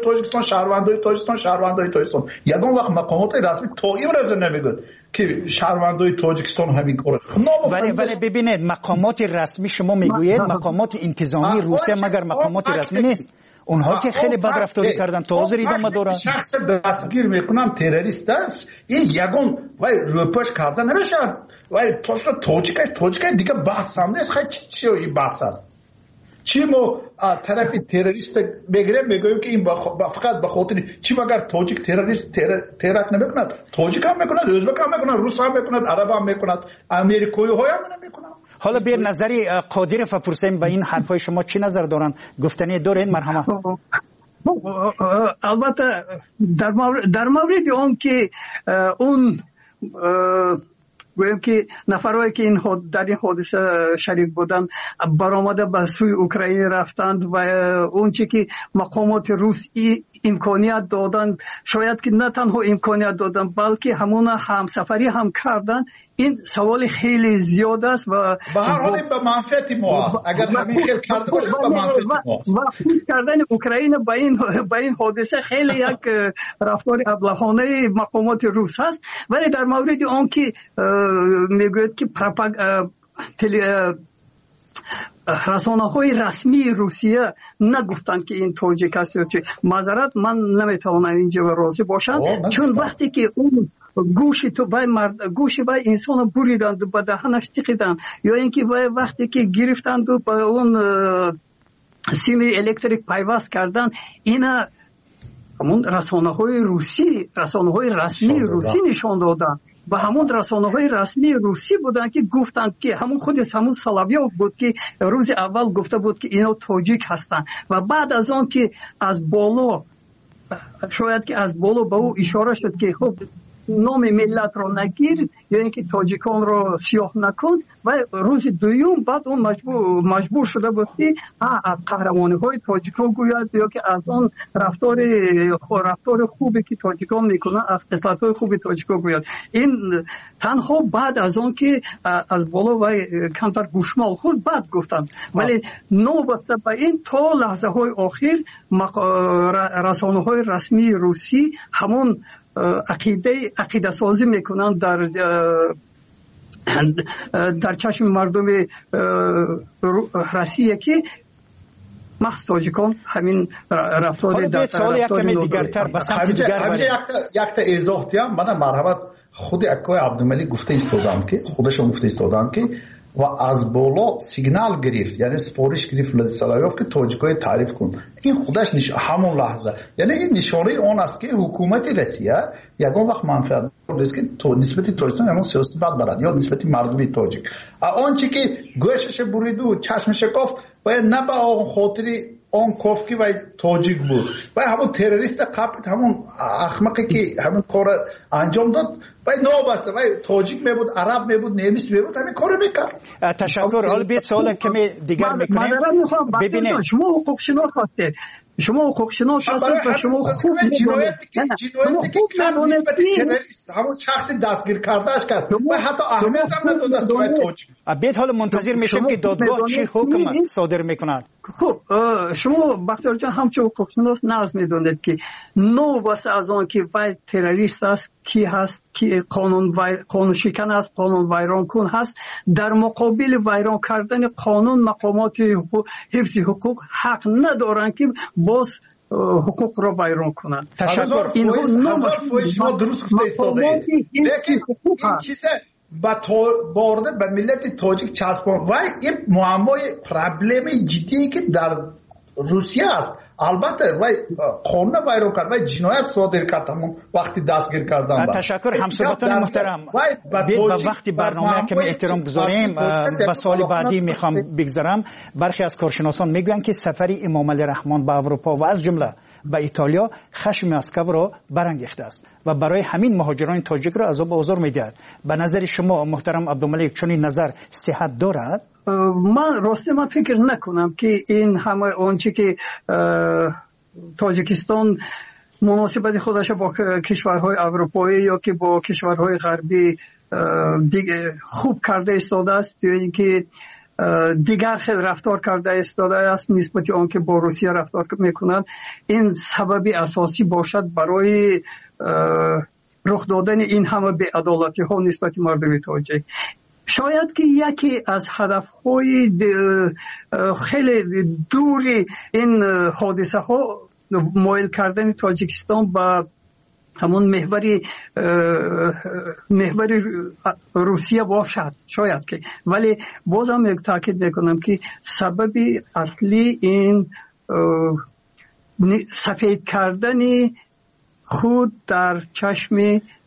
تاجیکستان یکان وقت مقامات رسمی تا این روز نمیگوید که شهروندای تاجیکستان همین کاره. ولی ببینید مقامات رسمی شما میگویید مقامات انتظامی روسیه مگر مقامات رسمی نیست؟ اونها که خیلی بد رفتاری کردن تا حاضر ادامه دارن. شخص دستگیر میکنن تروریست است این یگان وای روپاش کردن نمیشه وای تاجیک دیگه بحث هم نیست. خیلی چی این بحث است؟ چی ما طرف تروریست بگیریم میگویم که این فقط به خاطر چی مگر تاجیک تروریست ترک نمیکند؟ تاجیک هم میکند، ازبک هم میکند، روس هم میکند، عرب هم میکند، امریکایی های هم نمیکند. حالا بیر نظری قادر فپرسیم به این حرفای شما چی نظر دارن؟ گفتنی دارین مرحمت؟ البته در مورد اون که اون گویم که نفرهایی که در این حادثه شریک بودن برآمده به سوی اوکراین رفتند و اون چی که مقامات روس امکانیت دادن، شاید که نه تنها امکانیت دادن بلکه همون همسفری هم کردن، این سوال خیلی زیاد است و به هر حال به منفعت ما است. اگر همین خیلی کرده باشه به منفعت ما است. و خود کردن اوکراین با این حادثه خیلی یک رفتار ابلهانه مقامات روس هست. ولی در مورد آن که میگوید که رسانه‌های رسمی روسیه نگفتند که این تاجیک است یا چه، معذرت من نمیتوانم اینجا راضی باشم، چون وقتی که اون گوشی بای انسان بریدند و به دهنش تکیدند یا اینکه وقتی که گرفتند و به اون سیم الکتریک پیوست کردن، اینا همون رسانه‌های رسمی روسی نشان دادن و همون رسانه‌های رسمی روسی بودن که گفتند که همون سلاویوف بود که روز اول گفته بود که اینا تاجیک هستند و بعد از آن که از بالا شاید که از بالا به او اشاره شد که خب نام ملت رو نگیر یا اینکه تاجیکان رو سیاه نکن و روز دوم بعد اون مجبور شده بود که از قهرمانی های تاجیکان گوید یا که از اون رفتار خوبی که تاجیکان میکنن، از خصلت های خوبی تاجیکان گوید. این تنها بعد از اون که از بالا و کمتر گوشمال خورد بعد گفتن، ولی نوبت به این تا لحظه های آخر رسانه های رسمی روسی همون عقیده سازی میکنن در چشم مردم روسیه که مخصوص تاجیکان همین رفتار در دیگرتر یک تا ایزاحتی هم من مرحبت خود اکای عبدالملک گفته ایستادن که خودشون گفته ایستادن که و از بالا سیگنال گرفت، یعنی سپارش گرفت ولادیسلاویف که تاجیکای تعریف کن. این خودش همون لحظه، یعنی این نشانه آن است که حکومت روسیه یگان وقت منفعت است که نسبت تاجیکستان همون سیاست بد برد یا نسبت مردم تاجیک. آنچه که گوشش برید و چشمش کافت باید نه به آن خاطری آن کاف که باید تاجیک بود، باید همون تروریست قبل همون احمقی که همون کار انجام داد باید نابسته باید تاجیک میبود، عرب میبود، نیمیس میبود، همین کارو میکرد. تشکر. حالا بیت سوال کمی دیگر میکنیم. ببینید شما حقوق شناس هستید، شما حقوق شناس هستید و شما خوب جنایتی که نسبت تروریست همون شخص دستگیر کردهش کرد و حتی اهمیت هم نداد است باید تاجیک. بیت حالا منتظر میشیم که دادگاه چی حکم صادر میکند. خب شما بختیار جان همچون حقوق شناس نظر میدونید که نو واسه از آن که وای تروریست است کی هست، کی قانون شکن است، قانون ویران کن هست، در مقابل ویران کردن قانون مقامات حفظ حقوق حق ندارند که باز حقوق را ویران کنند. تشکر. شما درست گفته ایستاده لیکن این چیزه بارده به ملت تاجیک چسبان و این معمای پرابلم جدی که در روسیه است. البته وای قانون ویران کرد و جنایت صادر کرد همون وقتی دستگیر کردن. تشکر همسایگان محترم. به وقتی برنامه کمی احترام گذاریم. به سوال بعدی میخوام بگذارم. برخی از کارشناسان میگویند که سفر امام علی رحمان به اروپا و از جمله به ایتالیا خشم مسکو را برانگیخته است و برای همین مهاجران تاجیک را عذاب و آزار میدهد. به نظر شما محترم عبدالملک چنین نظر صحت دارد؟ من فکر نکنم که این همه آنچه که تاجیکستان مناسبت خودش با کشورهای اروپایی یا که با کشورهای غربی دیگه خوب کرده ایستاده است یا اینکه دیگر خیلی رفتار کرده ایستاده است نسبت آن که با روسیه رفتار میکنند، این سبب اساسی باشد برای رخ دادن این همه بی‌عدالتی ها نسبت مردم تاجیک. شاید که یکی از هدفهای خیلی دوری این حادثه ها مایل کردن تاجیکستان به همون محور روسیه باشد، شاید که، ولی بازم یک تاکید میکنم که سبب اصلی این سفید کردن خود در چشم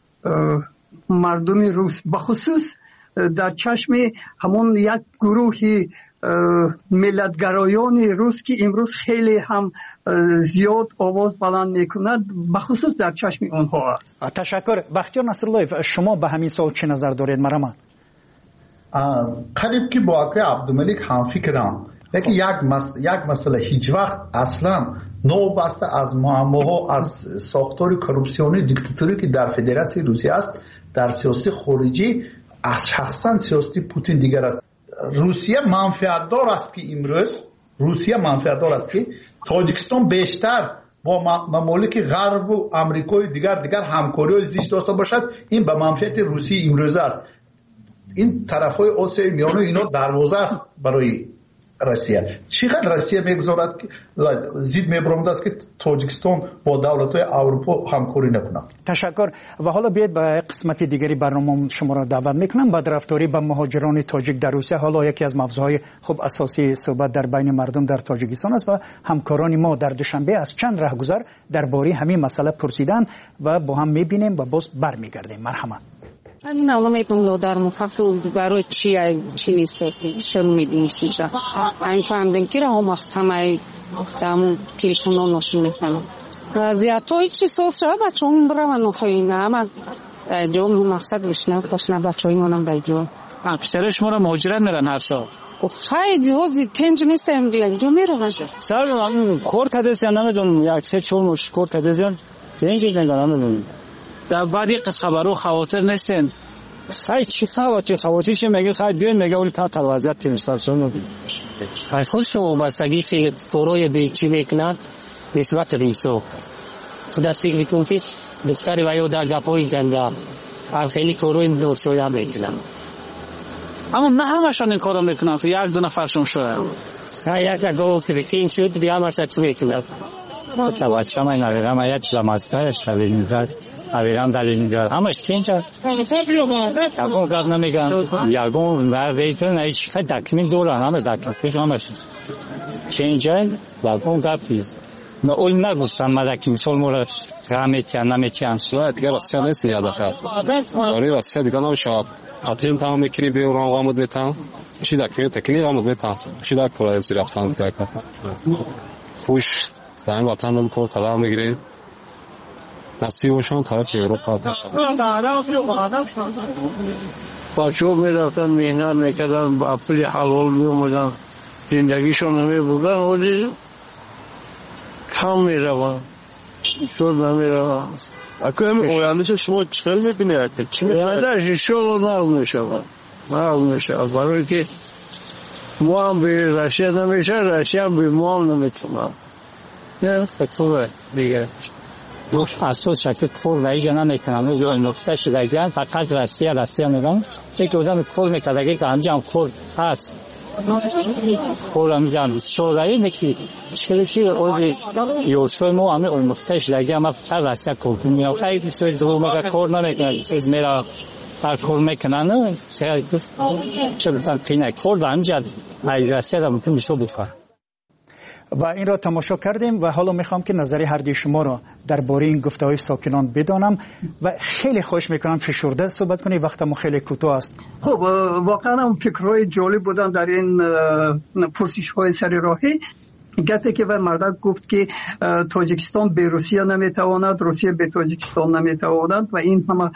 مردم روس، بخصوص در چشم همون یک گروهی ملتگرایان روس که امروز خیلی هم زیاد آواز بلند میکند، بخصوص در چشم آنها است. تشکر. بختیار نصرالله، شما به همین سوال چه نظر دارید؟ مرحبا. قریب که با آقای عبدالملک هم فکرم، لیکن یک مسئله هیچ وقت اصلا نوبسته از معماها از ساختار کروپسیونی دیکتاتوری که در فدراسیون روسیه است در سیاست خارجی از شخصا سیاست پوتین دیگر است. روسیه منفعت دار است که تاجیکستان بیشتر با ممالک غرب و امریکای دیگر همکاری زیست داشته باشد. این به منفعت روسیه امروزه است. این طرفای آسیای میانه اینا دروازه است برای روسیه. چقدر روسیه میگذارد که زید میبرمد است که تاجیکستان با دولت‌های اروپا همکاری نکنه. تشکر. و حالا بیاید به قسمت دیگری برنامه شما را دعوت میکنم. بدرفتاری به مهاجران تاجیک در روسیه حالا یکی از موضوعهای خوب اساسی صحبت در بین مردم در تاجیکستان است و همکاران ما در دوشنبه از چند راهگذر درباره همین مسئله پرسیدن و با هم میبینیم و باز برمیگردیم. مرحبا. الان میتونم در مفصل برای چی نیست شروع میدیم چیزا. این فهمیدم که هم وقتی دامون تلفن نشون میکنم. زیادی چی سوسه بچه‌م برام نخواهیم. اما جون مقصد بشنم بچه‌ای منم بیجون. اکثر شما را مهاجرت میرن هر سال. خیلی وزی تنج نیستم دیگه جو میرن. سال کار کردن نمیدونم یک سه چهار مش کار کردن تنج نمیدونم. در بعدی خبرو خواطر نیستن. خیلی چی خواطرش میگه خیلی بیان میگه ولی تا وضعیت تیمستان میگه. خود شما بستگی که فروی به چی میکنن نسبت ریسو. دستی میکنم که بسیاری وایو در گپایی کنده. خیلی فروی نوشویا میکنن. اما نه همشان این کارو میکنن که یک دو نفرشون شده. یک دو که این شد بیا مرسد میکنن. تا بچه من نویرم یک شلمازگاهش نویرم نویرم در اینجا همش تینجا یکون گفت نمیگن یکون و ویتون ایش که دکمین دولان همه دکمین پیش همش تینجا یکون گفت نه اول نگوستم مدکی مثل مورش غمیتیان نمیتیان سواد دیگه راستی نیست یاد کرد آره راستی دیگه نمیشه قطعیم تمام میکنی به اون آمد بیتام چی دکمی تکنی آمد بیتام چی دک پرای زیر افتان کرد خوش زن وطن رو کار طلب میگیری نصیبشون طرف اروپا بچه‌ها میرفتن مهنت میکردن با پول حلال میومدن زندگیشون نمیبردن ولی کم میرون شد نمیرون اکنون اویندش شما چخل میبینید اویندش شد نرم میشه برای که ما هم به رشید نمیشه رشید هم به ما هم نمیتونم نه خوبه دیگه اساس شکل کور رایی جا نمیکنم نقطه شدگیان فقط رسیه میگم یک دودم کور میکردگی که همجا هم کور هست کور همجا هم شورایی نکی چلوشی اوزی یوشوی مو همه اون نقطه شدگی هم فقط رسیه کور میام خیلی بسوی زور مگه کور نمیکنم سیز میرا بر کور میکنن چه بزن تینه کور همجا رسیه هم ممکن میشو بفر و این را تماشا کردیم و حالا میخوام که نظری هر دوی شما را درباره این گفته‌های ساکنان بدانم و خیلی خوش میکنم فشرده صحبت کنید وقتمون خیلی کوتاه است. خب واقعا هم فکرهای جالب بودن در این پرسش‌های سر راهی. گفته که مردک گفت که تاجیکستان به روسیه نمیتواند روسیه به تاجیکستان نمیتواند و این همه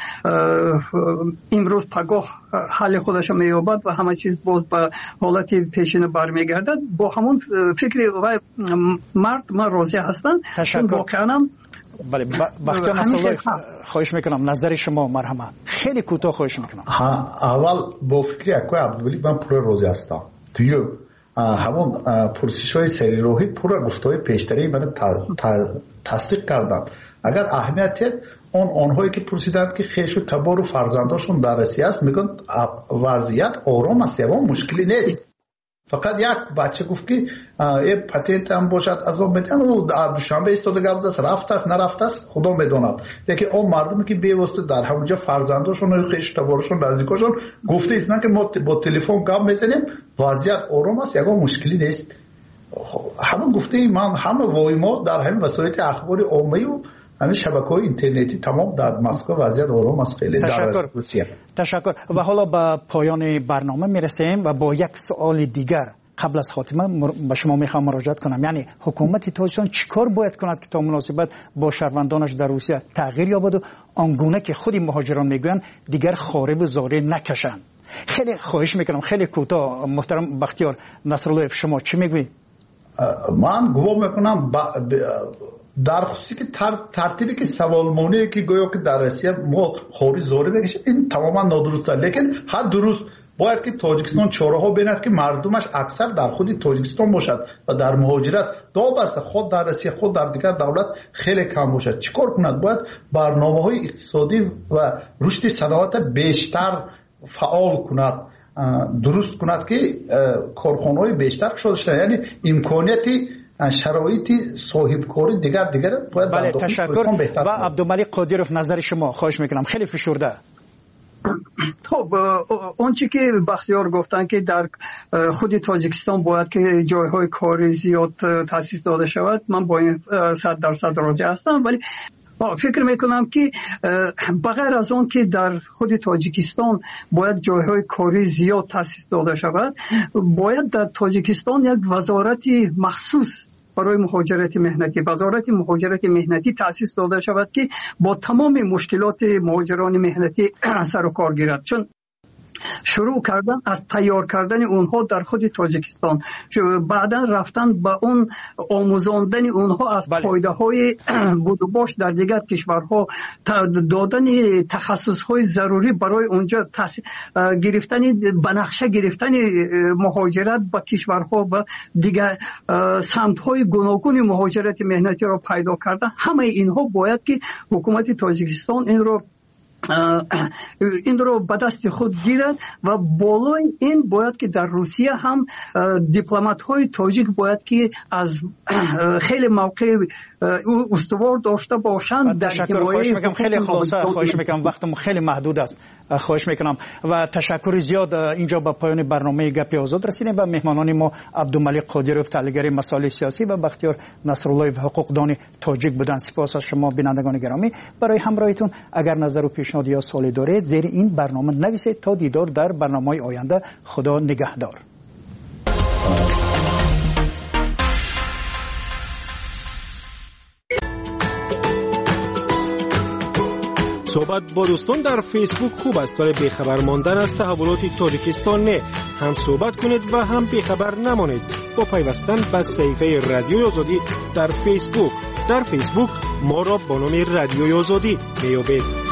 امروز پگاه حل خودش مییابد و همه چیز باز به حالت پیشین برمیگردد با همون فکر و مرد من راضی هستم. تشکر. بله بختیار مسئله خواهش میکنم نظر شما مرحمت خیلی کوتاه خواهش میکنم. اول با فکری اکوی عبدالولی من پور راضی هستم توی همون پرسش های سری روحی پورا گفته های پیشتری من تصدیق کردن. اگر اهمیت آنهایی که پرسیدند که خیش و تبار و فرزنداشون در رسی است میگن وضعیت آرام است و مشکلی نیست. فقط یک بچه گفت که یه پتنت هم باشد از اون میدن و دوشنبه ایستاده گفت است رفت است نرفت است خدا میداند. لیکن اون مردمی که بیوسته در همونجا فرزنداشون و خیش تبارشون نزدیکاشون گفته ایستن که ما با تلفن گپ میزنیم وضعیت آرام است یک مشکلی نیست. همون گفته من همه وایما در همین وسایل اخبار عامه و همین شبکه‌های اینترنتی تمام در مسکو وضعیت آرام است. خیلی تشکر و حالا به پایان برنامه میرسیم و با یک سوال دیگر قبل از خاتمه به شما میخوام مراجعه کنم. یعنی حکومت تاجیکستان چیکار باید کند که تا مناسبت با شهروندانش در روسیه تغییر یابد و آنگونه که خود مهاجران میگویند دیگر خاره و زاره نکشند. خیلی خواهش میکنم خیلی کوتاه محترم بختیار نصرالله شما چی میگویید؟ من گمان میکنم در خصوصی که ترتیبی که سوالمونی که گویا که در روسیه ما خاری زوری بکشیم این تماما نادرست است. لیکن هر درست باید که تاجیکستان چاره‌ها بیند که مردمش اکثر در خود تاجیکستان باشد و در مهاجرت دابسته خود در روسیه خود در دیگر دولت خیلی کم باشد. چیکار کند؟ باید برنامه‌های اقتصادی و رشد صنعت بیشتر فعال کند درست کند که کارخانه‌های بیشتر شده شد. یعنی امکانیتی شرایطی صاحبکاری دیگر باید بله تشکر و عبدالملک قادیروف نظر شما خواهش میکنم خیلی فشرده. خب اون چی که بختیار گفتن که در خود تاجیکستان باید که جایهای کاری زیاد تأسیس داده شود من با این 100% راضی هستم ولی فکر میکنم که بغیر از اون که در خود تاجیکستان باید جایهای کاری زیاد تأسیس داده شود باید در تاجیکستان یک وزارت مخصوص برای مهاجرت مهنتی وزارت مهاجرت مهنتی تأسیس داده شود که با تمام مشکلات مهاجران مهنتی سر و کار گیرد. چون شروع کردن از تیار کردن اونها در خود تاجیکستان بعدا رفتن با اون آموزاندن اونها از فایده های بود و باش در دیگر کشورها دادن تخصص های ضروری برای اونجا گرفتن بنقشه گرفتن مهاجرت با کشورها و دیگر سمت های گوناگون مهاجرت مهنتی را پیدا کردن. همه اینها باید که حکومت تاجیکستان این را این رو به دست خود گیرد و بالای این باید که در روسیه هم دیپلمات های تاجیک باید که از خیلی موقع استوار داشته باشند. تشکر. خواهش میکنم خیلی خلاصه، خواهش میکنم وقتم خیلی محدود است، خواهش میکنم و تشکر زیاد. اینجا به پایان برنامه گپ آزاد رسیدیم. به مهمانان ما عبدالملک قادریوف تحلیلگر مسائل سیاسی و بختیار نصرالله حقوقدان تاجیک بودند. سپاس از شما بینندگان گرامی برای همراهیتون. اگر نظر و پیشنهاد یا سوالی دارید زیر این برنامه نویسید. تا دیدار در برنامه‌های آینده. خدا نگهدار. صحبت با دوستان در فیسبوک خوب است ولی بیخبر ماندن از تحولات تاجیکستان نه. هم صحبت کنید و هم بیخبر نمانید با پیوستن به صفحه رادیوی آزادی در فیسبوک. در فیسبوک ما را با نام رادیوی آزادی میابید.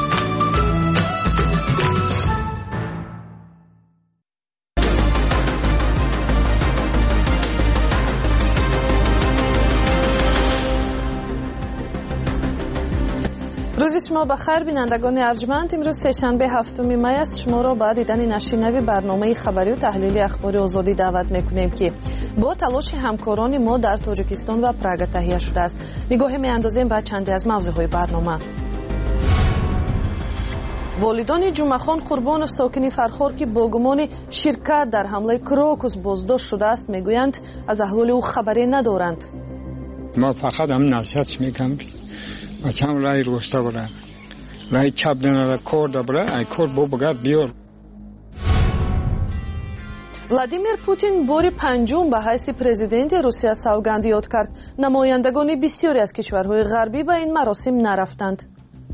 روز شما بخیر بینندگان ارجمند. امروز سه‌شنبه هفتم می است. شما را با دیدن نشینوی برنامه خبری و تحلیلی اخبار آزادی دعوت میکنیم که با تلاش همکاران ما در تاجیکستان و پراگ تهیه شده است. نگاه میاندازیم به چندی از موضوعهای برنامه. والدان جمعخان قربانов ساکن فرخار که با گمان شرکت در حمله کروکوس بازداشت شده است میگویند از احوال او خبری ندارند. ما فقط هم نصیحت میکنم بچه‌م رای روستا بره، رای چپ دنه کور بره، ای کور بو بگرد بیار. ولادیمیر پوتین باری پنجم به حیث پرزیدنت روسیه سوگند یاد کرد. نمایندگان بسیاری از کشورهای غربی به این مراسم نرفتند.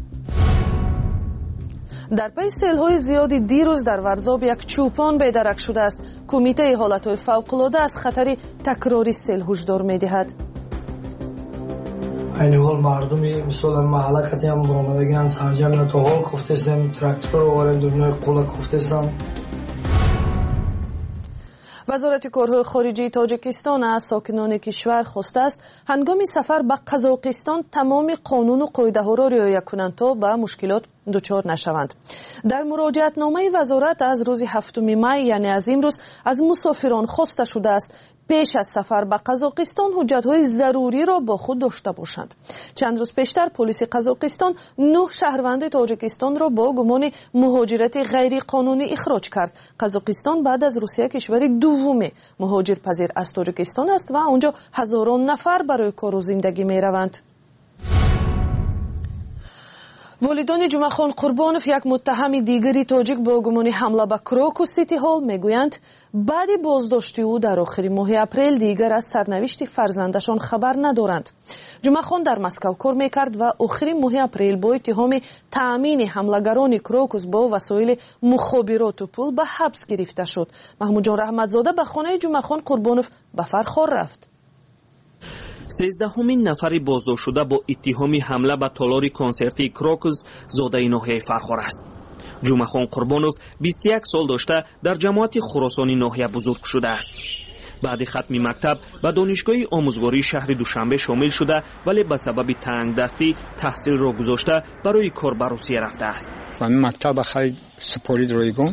در پی سیل‌های زیادی دیروز در ورزاب یک چوپان بی‌درک شده است. کمیته حالت‌های فوق‌العاده از خطر تکراری سیل هشدار می‌دهد. این حال مردمی مثلا محلکتی هم برآمدگان سرجم تا حال گفتستم تراکتور رو وارد دنیای قولا گفتستن. وزارت کارهای خارجی تاجیکستان از ساکنان کشور خواسته است هنگام سفر به قزاقستان تمام قانون و قاعده‌ها را رعایت کنند تا به مشکلات دچار نشوند. در مراجعتنامه وزارت از روز 7 می یعنی از امروز از مسافران خواسته شده است پیش از سفر به قزاقستان حجت‌های ضروری را با خود داشته باشند. چند روز پیشتر پلیس قزاقستان 9 شهروند تاجیکستان را با گمان مهاجرت غیر قانونی اخراج کرد. قزاقستان بعد از روسیه کشور دوم مهاجرپذیر از تاجیکستان است و آنجا هزاران نفر برای کار و زندگی می‌روند. والدان جمعخان قربانов یک متهم دیگری تاجیک با گمان حمله به کروکوس سیتی هال میگویند بعد بازداشت او در آخر ماه اپریل دیگر از سرنوشت فرزندشان خبر ندارند. جمعخان در مسکو کار میکرد و آخر ماه اپریل با اتهام تأمین حملگران کروکوس با وسایل مخابرات و پول به حبس گرفته شد. محمود جان رحمتزاده به خانه جمعخان قربانov به فرخار رفت. 13مین نفر بازداشت شده با اتهام حمله به تالار کنسرتی کروکوس زاده ناحیه فرخار است. جمعخان قربانov 21 سال داشته در جماعت خراسانی ناحیه بزرگ شده است. بعد ختم مکتب به دانشگاه آموزگاری شهر دوشنبه شامل شده ولی به سبب تنگ دستی تحصیل را گذاشته برای کار به روسیه رفته است. من مکتب خیلی سپارید رایگان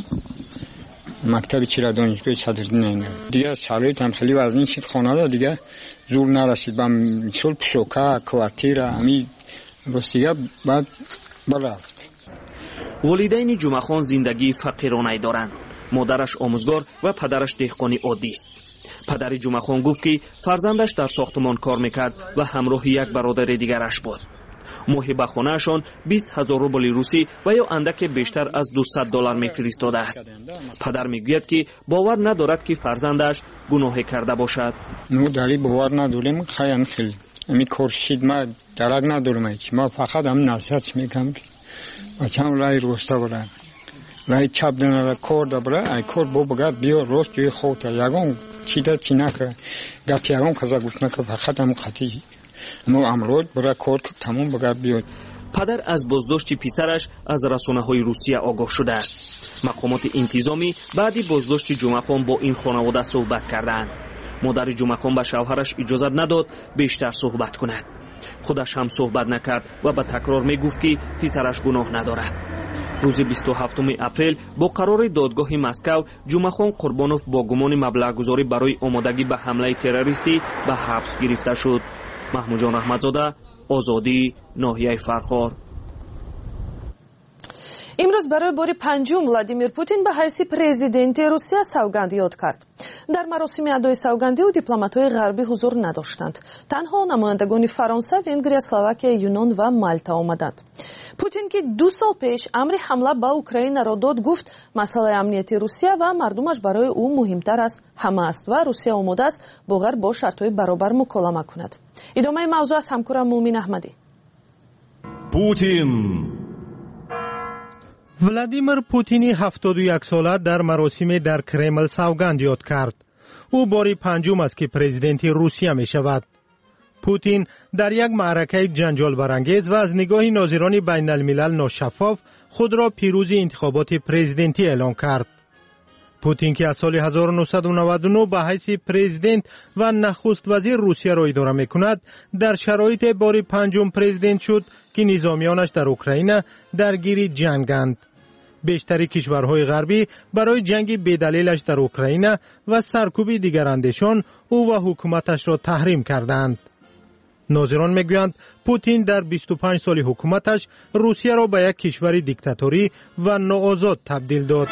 مکتب چیرا دانشگاه صدرالدین اینه دیگه شرایط هم خیلی وزنی شد خانه دا دیگه زور نرسید با مثل پشوکه کوارتیر همی روسیه بعد برفت. والدین جمعخان زندگی فقیرانه دارند. مادرش آموزگار و پدرش دهقانی عادی است. پدر جمعخان گفت که فرزندش در ساختمان کار میکرد و همراه یک برادر دیگرش بود. ماهی به خانه‌شان 20,000 روبل روسی و یا اندک بیشتر از $200 میفرستاده است. پدر میگوید که باور ندارد که فرزندش گناه کرده باشد. نو داری باور نداریم خیلی امی کورشید ما درک ندارم ما فقط هم نصیحت میکنم بچه‌م رای روستا بره رای چپ دنه کور بره ای کور بو بگرد بیا روست جوی خودت یگان چیده چی نکه گفت یگان کزا گوش نکه فقط هم خطی مو امروز برای کور تمام بگرد بیاد. پدر از بازداشت پسرش از رسانه‌های روسیه آگاه شده است. مقامات انتظامی بعد بازداشت جمعخان با این خانواده صحبت کردند. مادر جمعخان به شوهرش اجازه نداد بیشتر صحبت کند. خودش هم صحبت نکرد و به تکرار میگفت که پسرش گناه ندارد. рӯзи 27 апрел бо қарори додгоҳи Москав Ҷумахон Қурбонов бо гумони маблағгузорӣ барои омодагӣ ба ҳамлаи террористӣ ба ҳабс гирифта шуд. маҳмуҷон раҳматзода, Озодӣ, ноҳияи Фархор. имрӯз барои бори панҷум Владимир Путин ба ҳайси президенти Русия савганд ёд кард. дар маросими адои савгандиу дипломатҳои ғарбӣ ҳузур надоштанд. танҳо намояндагони Фаронса, Венгрия, Словакия, Юнон ва Малта омаданд. Путин ки 2 сол пеш амри ҳамла ба Украинаро дод, гуфт масъалаи амнияти Русия ва мардумаш барои ӯ муҳимтар аз ҳама аст ва Русия омодааст бо ғарб бо шартҳои баробар муколама кунад. идомаи мавзӯъ аз ҳамкорам Муъмин Аҳмадӣ. Путин Владимир Путини 71 сола дар маросиме дар Кремл савганд ёд кард. ӯ бори панҷум аст ки президенти Русия мешавад. Путин дар як маъракаи ҷанҷолбарангез ва аз нигоҳи нозирони байналмилал ношаффоф худро пирӯзи интихоботи президентӣ эълон кард. Путин ки аз соли 1999 ба ҳайси президент ва нахуст вазир Русияро идора мекунад, дар шароите бори панҷум президент шуд ки низомиёнаш дар Украина даргири ҷанганд. бештари кишварҳои ғарбӣ барои ҷанги бедалелаш дар Украина ва саркӯби дигарандешон ӯ ва ҳукуматашро таҳрим карданд. нозирон мегӯянд Путин дар 25 соли ҳукуматаш Русияро ба як кишвари диктаторӣ ва ноозод табдил дод.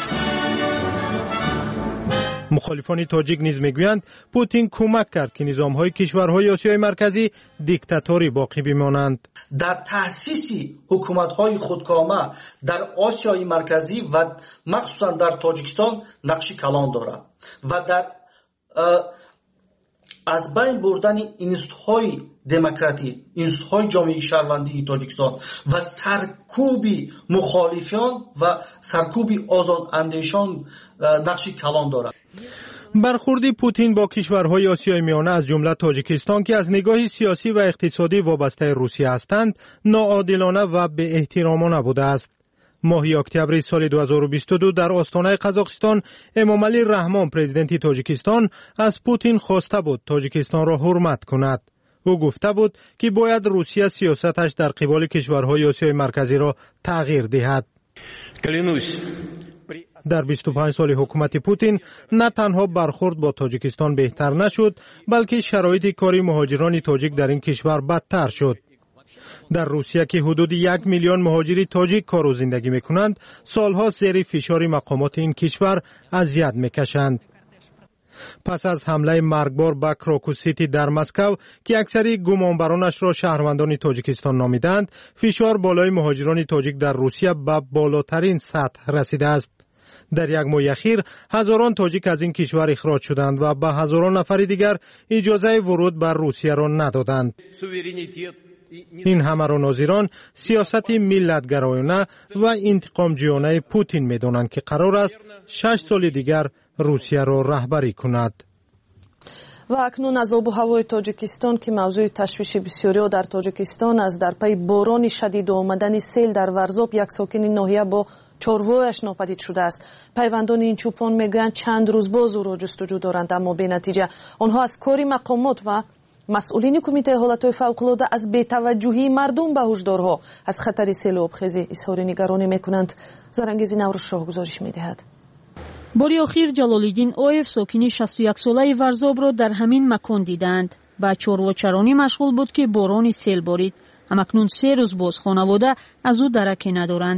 мухолифони тоҷик низ мегӯянд Путин кӯмак кард ки низомҳои кишварҳои Осиёи марказӣ диктаторӣ боқӣ бимонанд. дар таъсиси ҳукуматҳои худкома дар Осиёи марказӣ ва махсусан дар Тоҷикистон нақши калон дорад ва дар аз байн бурдани институтҳои демократӣ, институтҳои ҷомеаи шаҳрвандии Тоҷикистон ва саркӯби мухолифон ва саркӯби озодандешон нақши калон дорад. бархурди Путин бо кишварҳои Осиёи миёна аз ҷумла Тоҷикистон ки аз нигоҳи сиёсӣ ва иқтисодӣ вобастаи Русия ҳастанд, ноодилона ва беэҳтиромона будааст. моҳи октябри соли 2022 дар остонаи Қазоқистон Эмомалӣ Раҳмон, президенти Тоҷикистон, аз Путин хоста буд Тоҷикистонро ҳурмат кунад. ӯ гуфта буд ки бояд Русия сиёсаташ дар қиболи кишварҳои Осиёи марказиро тағйир диҳад. дар 25 соли ҳукумати Путин на танҳо бархурд бо Тоҷикистон беҳтар нашуд, балки шароити кори муҳоҷирони тоҷик дар ин кишвар бадтар шуд. дар Русия ки ҳудуди 1 миллион муҳоҷири тоҷик кору зиндагӣ мекунанд, солҳо зери фишори мақомоти ин кишвар азият мекашанд. пас аз ҳамлаи маргбор ба Крокус-Сити дар Москав ки аксари гумонбаронашро шаҳрвандони Тоҷикистон номиданд, фишор болои муҳоҷирони тоҷик дар Русия ба болотарин сатҳ расидааст. дар як моҳи ахир ҳазорон тоҷик аз ин кишвар ихроҷ шуданд ва ба ҳазорон нафари дигар иҷозаи вуруд ба Русияро надоданд. ин ҳамаро нозирон сиёсати миллатгароёна ва интиқомҷӯёнаи Путин медонанд ки қарор аст 6 соли дигар Русияро раҳбарӣ кунад. ва акнун аз обу ҳавои Тоҷикистон ки мавзӯи ташвиши бисёриҳо дар Тоҷикистон аст. дар пайи борони шадиду омадани сел дар Варзоб як сокини ноҳия бо чорвояш нопадид шудааст. пайвандони ин чӯпон мегӯянд чанд рӯз боз ӯро ҷустуҷӯ доранд, аммо бенатиҷа. онҳо аз кори мақомот ва масъулини кумитаи ҳолатҳои фавқулода, аз бетаваҷҷӯҳии мардум ба ҳушдорҳо аз хатари селу обхезӣ изҳори нигаронӣ мекунанд. Зарангези Наврӯзшоҳ гузориш медиҳад. бори охир Ҷалолиддин Оев, сокини 61-солаи Варзобро дар ҳамин макон диданд. ба чорвочаронӣ машғул буд ки борони сел борид. ҳамакнун 3 рӯз боз хонавода аз ӯ дараке надоранд.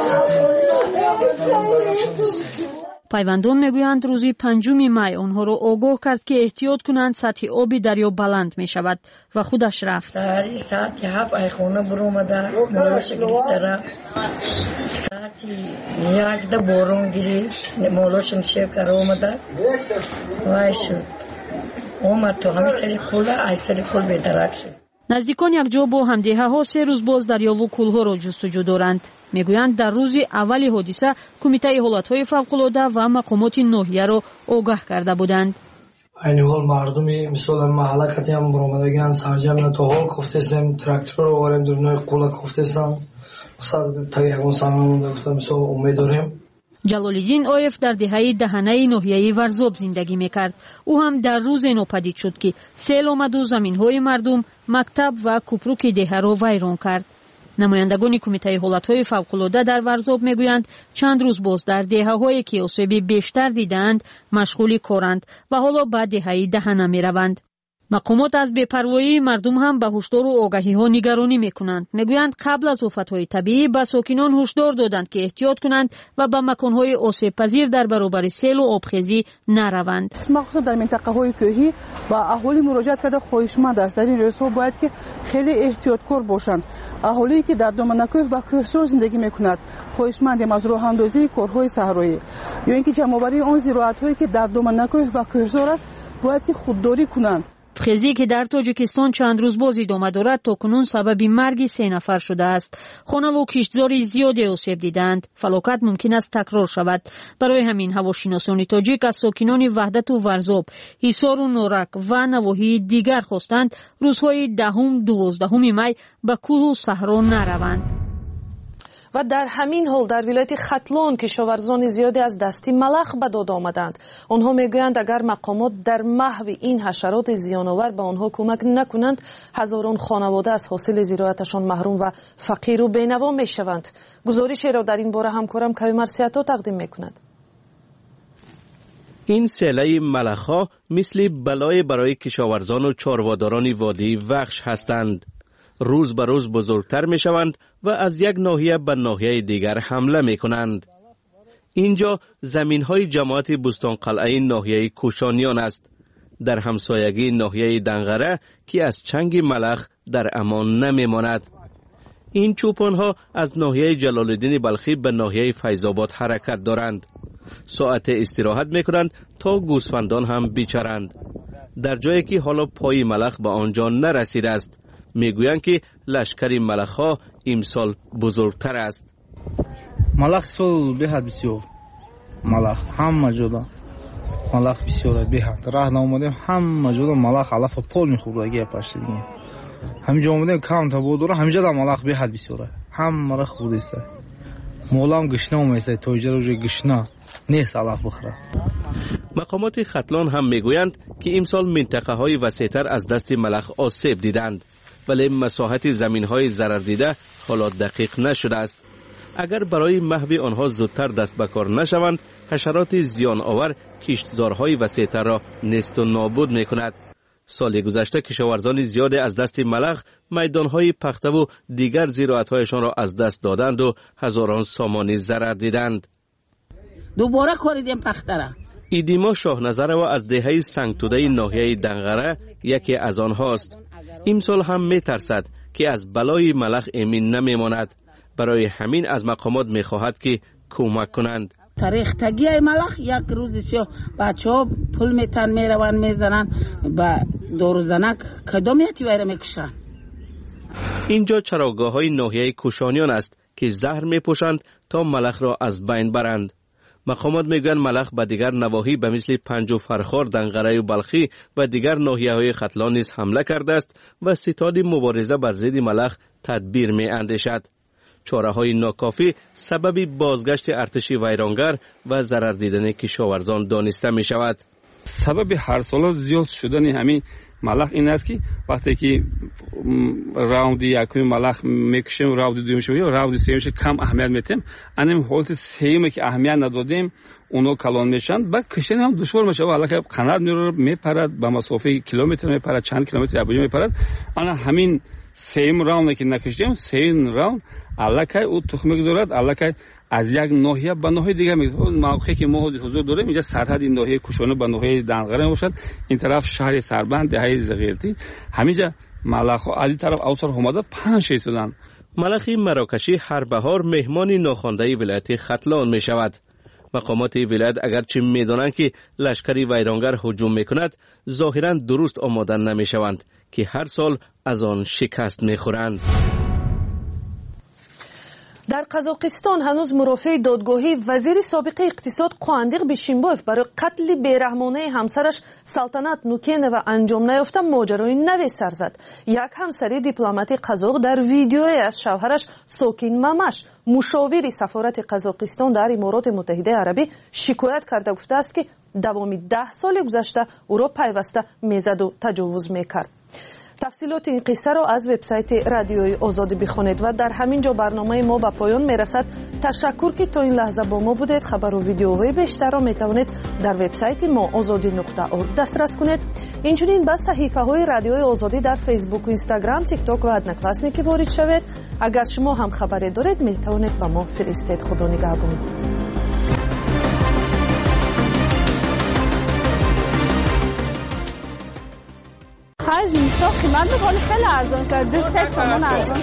пайвандон мегӯянд рӯзи 5 май онҳоро огоҳ кард ки эҳтиёт кунанд, сатҳи оби дарё баланд мешавад ва худаш рафт. саҳари соати 7 айхона буромада молоша гирифта рафт. соати 1 борон гирифт, молошам шекар омада вай шуд. омад то ҳами сари қула, ай сари қул бедарак шуд. наздикон якҷо бо ҳамдиҳаҳо 3 рӯз боз дарёву кӯлҳоро ҷустуҷӯ доранд. мегӯянд дар рӯзи аввали ҳодиса кумитаи ҳолатҳои фавқулода ва мақомоти ноҳияро огаҳ карда буданд. айни ҳол мардуми мисол маҳалла катиам буромадагиан сарҷамна то ҳол кофтестем тракторро оварем дурнои қула кофтестан таги ягон самамонда гуфта мисол умед дорем. Ҷалолиддин Оев дар диҳаи даҳанаи ноҳияи Варзоб зиндагӣ мекард. ӯ ҳам дар рӯзе нопадид шуд ки сел омаду заминҳои мардум, мактаб ва купруки деҳаро вайрон кард. намояндагони кумитаи ҳолатҳои фавқулода дар Варзоб мегӯянд, чанд рӯз боз дар деҳаҳое ки осеби бештар дидаанд машғули коранд ва ҳоло ба деҳаи Даҳана мераванд. мақомот аз бепарвоии мардум ҳам ба ҳушдору огаҳиҳо нигаронӣ мекунанд. мегӯянд қабл аз офатҳои табиӣ ба сокинон ҳушдор доданд ки эҳтиёт кунанд ва ба маконҳои осебпазир дар баробари селу обхезӣ нараванд. махсусан дар минтақаҳои кӯҳӣ ба аҳолӣ муроҷиат карда хоҳишманд аст дар ин рӯзҳо бояд ки хеле эҳтиёткор бошанд. аҳолие ки дар доманакӯҳ ва кӯҳсор зиндагӣ мекунад хоҳишмандем аз роҳандозии корҳои саҳроӣ ё ин ки ҷамъоварии он зироатҳое ки дар доманакӯҳ ва кӯҳсор аст бояд ки худдорӣ кунанд. обхезӣ ки дар тоҷикистон чанд рӯз боз идома дорад токунун сабаби марги 3 нафар шудааст. хонаву киштзори зиёде осеб диданд. фалокат мумкин аст такрор шавад. барои ҳамин ҳавошиносони тоҷик аз сокинони ваҳдату Варзоб, ҳисору Норак ва навоҳии дигар хостанд рӯзҳои 10-12 май ба кӯҳу саҳро нараванд. و در همین حال در ولایت ختلان کشاورزان زیادی از دستی ملخ به داد آمدند. آنها میگویند اگر مقامات در محو این حشرات زیانآور به آنها کمک نکنند هزاران خانواده از حاصل زراعتشان محروم و فقیر و بینوا میشوند. گزارشی را در این باره همکارم کیومر سیاتا تقدیم میکند. این سیله ملخ‌ها مثل بلای برای کشاورزان و چارواداران وادی وحش هستند. روز به روز بزرگتر می شوند و از یک ناحیه به ناحیه دیگر حمله می کنند. اینجا زمین های جماعت بستان قلعه ناحیه کوشانیان است. در همسایگی ناحیه دنغره که از چنگ ملخ در امان نمی ماند. این چوپان ها از ناحیه جلال الدین بلخی به ناحیه فیض‌آباد حرکت دارند. ساعت استراحت می کنند تا گوسفندان هم بیچرند. در جایی که حالا پای ملخ به آنجا نرسیده است. میگویند که لشکر ملخ‌ها امسال بزرگتر است. ملخ سال بهد بسیار. ملخ همه جدا. ملخ بسیار بهد. راه نامودیم همه جدا ملخ علف پول میخورد اگه پاشیدیم. همینجا آمدیم کام تا بودورا همینجا دا ملخ بهد بسیار. همه را خورد است. مولام گشنه میشه توجه روی گشنه نیست علف بخوره. مقامات ختلان هم میگویند که امسال منطقه های وسیع‌تر از دست ملخ آسیب دیدند. ولی مساحت زمین های ضرر دیده حالا دقیق نشده است. اگر برای محو آنها زودتر دست به کار نشوند حشرات زیان آور کشتزارهای وسیع‌تر را نیست و نابود می کند. سال گذشته کشاورزان زیاد از دست ملخ میدانهای پخته و دیگر زراعت‌هایشان را از دست دادند و هزاران سامانی ضرر دیدند. دوباره کاریدیم پخته را. ایدیما شاهنظر و از دهه سنگتوده ناحیه دنغره یکی از آنهاست. امسال هم می ترسد که از بلای ملخ امین نمی ماند. برای همین از مقامات می خواهد که کمک کنند. ریختگی ملخ یک روز سیاه بچه ها پول میتن میروند میزنن با دورزنک کدامیتی ویره میکشن. اینجا چراگاه های ناحیه کوشانیان است که زهر می پوشند تا ملخ را از بین برند. مقامات میگویند ملخ به دیگر نواحی به مثل پنج و فرخار، دنغره و بلخی و دیگر ناحیه های ختلان نیز حمله کرده است و ستاد مبارزه بر ضد ملخ تدبیر می اندیشد. چاره های ناکافی سبب بازگشت ارتش ویرانگر و ضرر دیدن کشاورزان دانسته می شود. سبب هر سال زیاد شدن همین ملخ این است که وقتی که راوند یکم ملخ میکشیم راوند دوم شویم راوند سومش کم اهمیت میتیم انم حالت سوم که اهمیت ندادیم اونو کلان میشن بعد کشتن هم دشوار میشه والا که قنات میپرد به مسافه کیلومتر میپرد چند کیلومتر ابجو میپرد انا همین سوم راوند که نکشیم سوم راوند الکه او تخم میگذارد الکه از یک ناحیه به ناحیه دیگه موقعی که ما حضور داریم اینجا سرحد این ناحیه کوشانه به ناحیه دنغره باشد این طرف شهر سربند دهه زغیرتی همینجا ملخ از این طرف اوسر اومده 5-6 شدن. ملخ مراکشی هر بهار مهمان ناخوانده ولایت ختلان می شود. مقامات ولایت اگرچه میدانند که لشکر ویرانگر هجوم میکند ظاهرا درست آماده نمی شوند که هر سال از آن شکست میخورند. در قزاقستان هنوز مرافع دادگاهی وزیر سابق اقتصاد قواندیق بیشینبویف برای قتل بیرحمانه همسرش سلطنت نوکینه و انجام نیافته ماجرای نوی سر زد. یک همسری دیپلمات قزاق در ویدیوی از شوهرش سوکین ممش مشاوری سفارت قزاقستان در امارات متحده عربی شکایت کرده گفته است که دوامی 10 سال گذشته او را پیوسته میزد و تجاوز میکرد. تفصیلات این قصه را از وبسایت رادیوی آزادی بخوانید و در همین جا برنامه ما به پایان میرسد. تشکر که تا این لحظه با ما بودید. خبر و ویدیوهای بیشتر را میتوانید در وبسایت ما azadi.org دسترس کنید. اینچنین به صفحه های رادیوی آزادی در فیسبوک و اینستاگرام، تیک تاک و ادنکلاسنیکی وارد شوید. اگر شما هم خبری دارید میتوانید به ما فرستید. خدا نگهبان. خرج نیستا قیمت بکنه خیلی ارزان شد. 2 تومان ارزان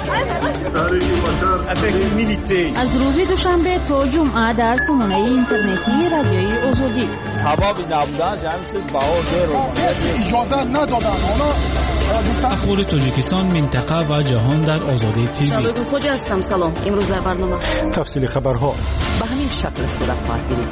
شد. از روز دوشنبه تا جمعه در سامانه اینترنتی رادیوی آزادی. سبب نبودن جمعیت بهار اجازه ندادن. اخبار تاجیکستان، منطقه و جهان در آزادی تیوی. شبگون خوجا هستم. سلام. امروز در برنامه تفصیل خبرها به همین شکل صورت خواهد گرفت.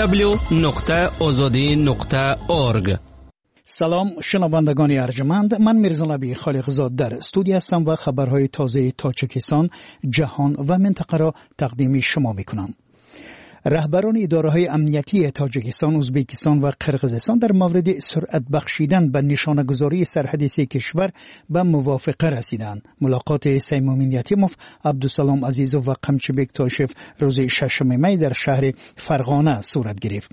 www.azadi.org. سلام شنوندگان ارجمند، من میرزا نبی خالقزاد در استودیو هستم و خبرهای تازه تاجیکستان، جهان و منطقه را تقدیم شما میکنم. رهبران اداره‌های امنیتی تاجیکستان، ازبکستان و قرقیزستان در مورد سرعت بخشیدن به نشانه‌گذاری سرحدی سه کشور به موافقه رسیدند. ملاقات سیم امنیتی عبدالسلام عزیزوف و قمچبک تاشف روز 6 می در شهر فرغانه صورت گرفت.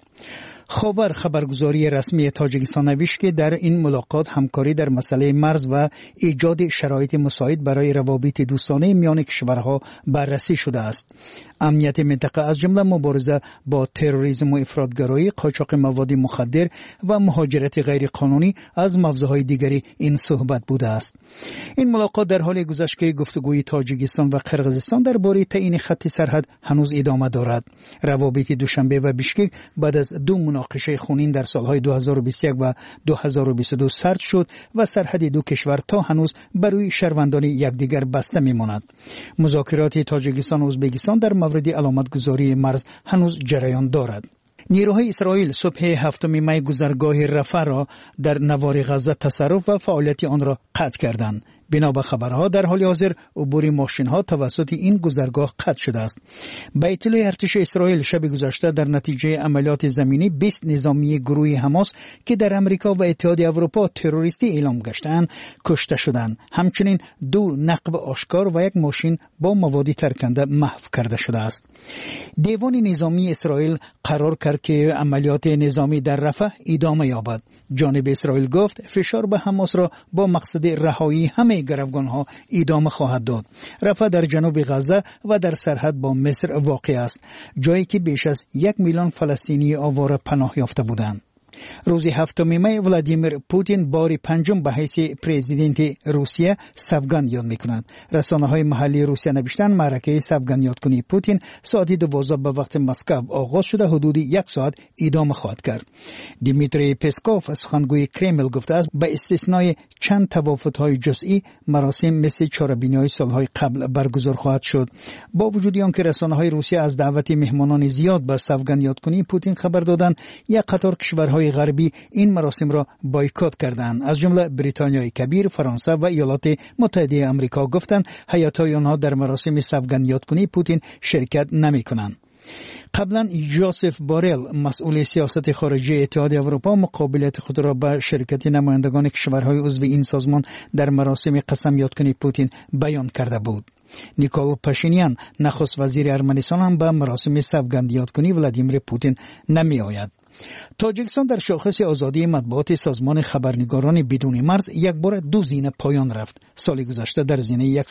خبرگزاری رسمی تاجیکستان نوشت که در این ملاقات همکاری در مسئله مرز و ایجاد شرایط مساعد برای روابط دوستانه میان کشورها بررسی شده است. امنیت منطقه از جمله مبارزه با تروریسم و افراطگرایی، قاچاق مواد مخدر و مهاجرت غیرقانونی از موضوعهای دیگری این صحبت بوده است. این ملاقات در حال گذشت که گفتگوی تاجیکستان و قرقیزستان درباره تعیین خط سرحد هنوز ادامه دارد. روابط دوشنبه و بیشکک بعد از 2 مناقشه خونین در سالهای 2021 و 2022 سرد شد و سرحد دو کشور تا هنوز برای شهروندان یکدیگر بسته میماند. مذاکرات تاجیکستان و ازبکستان در مورد علامتگذاری مرز هنوز جریان دارد. نیروهای اسرائیل صبح 7 می گذرگاه رفح را در نوار غزه تصرف و فعالیت آن را قطع کردند. بنا به خبرها در حال حاضر عبور ماشین‌ها توسط این گذرگاه قطع شده است. به اطلاع ارتش اسرائیل شب گذشته در نتیجه عملیات زمینی 20 نظامی گروه حماس که در امریکا و اتحادیه اروپا تروریستی اعلام گشتند کشته شدند. همچنین 2 نقب آشکار و 1 ماشین با مواد ترکنده محو کرده شده است. دیوان نظامی اسرائیل قرار کرد که عملیات نظامی در رفح ادامه یابد. جانب اسرائیل گفت فشار به حماس را با مقصد رهایی همه گروگانها ادامه خواهد داد. رفح در جنوب غزه و در سرحد با مصر واقع است، جایی که بیش از 1 میلیون فلسطینی آواره پناه یافته بودند. روز 7 می ولادیمیر پوتین بار 5 به حیث پرزیدنت روسیه سوگند یاد میکنند. رسانه‌های محلی روسیه نوشتند معرکه سوگند یادکنی پوتین ساعت 12 به وقت مسکو آغاز شده حدود 1 ساعت ادامه خواهد کرد. دیمیتری پسکوف سخنگوی کرمل گفته است به استثنای چند توافق‌های جزئی مراسم مثل چهاربینی‌های سال‌های قبل برگزار خواهد شد. با وجود آنکه رسانه‌های روسیه از دعوت مهمانان زیاد به سوگند یادکنی پوتین خبر دادند، یک قطار کشورهای غربی این مراسم را بایکوت کردند. از جمله بریتانیای کبیر، فرانسه و ایالات متحده آمریکا گفتند هیات‌های آنها در مراسم سوگند یادکنی پوتین شرکت نمی‌کنند. قبلا جوزف بارل مسئول سیاست خارجی اتحادیه اروپا مقابلیت خود را به شرکت نمایندگان کشورهای عضو این سازمان در مراسم قسم یادکنی پوتین بیان کرده بود. نیکول پاشینیان نخست وزیر ارمنستان هم به مراسم سوگند یادکنی ولادیمیر پوتین نمی آید. تاجیکستان در شاخص آزادی مطبوعات سازمان خبرنگاران بدون مرز یک بار 2 زینه پایان رفت. سال گذشته در زینه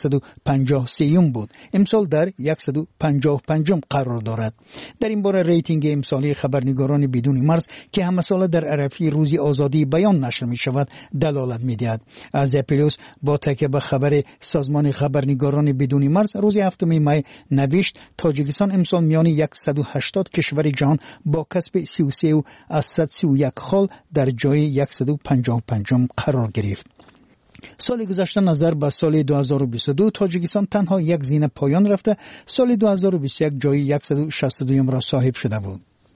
153 بود. امسال در 155 قرار دارد. در این بار ریتینگ امسالی خبرنگاران بدون مرز که همه سال در عرفه روز آزادی بیان نشر می شود دلالت می دهد. از اپیلوس با تکیه به خبر سازمان خبرنگاران بدون مرز روز 7 می نوشت تاجیکستان امسال میان 180 کشور جهان با کسب 33 از 131 خال در جای 155 قرار گرفت. سال گذشته نظر به سال 2022 تاجیکستان تنها 1 زینه پایان رفته، سال 2021 جای 162 را صاحب شده بود.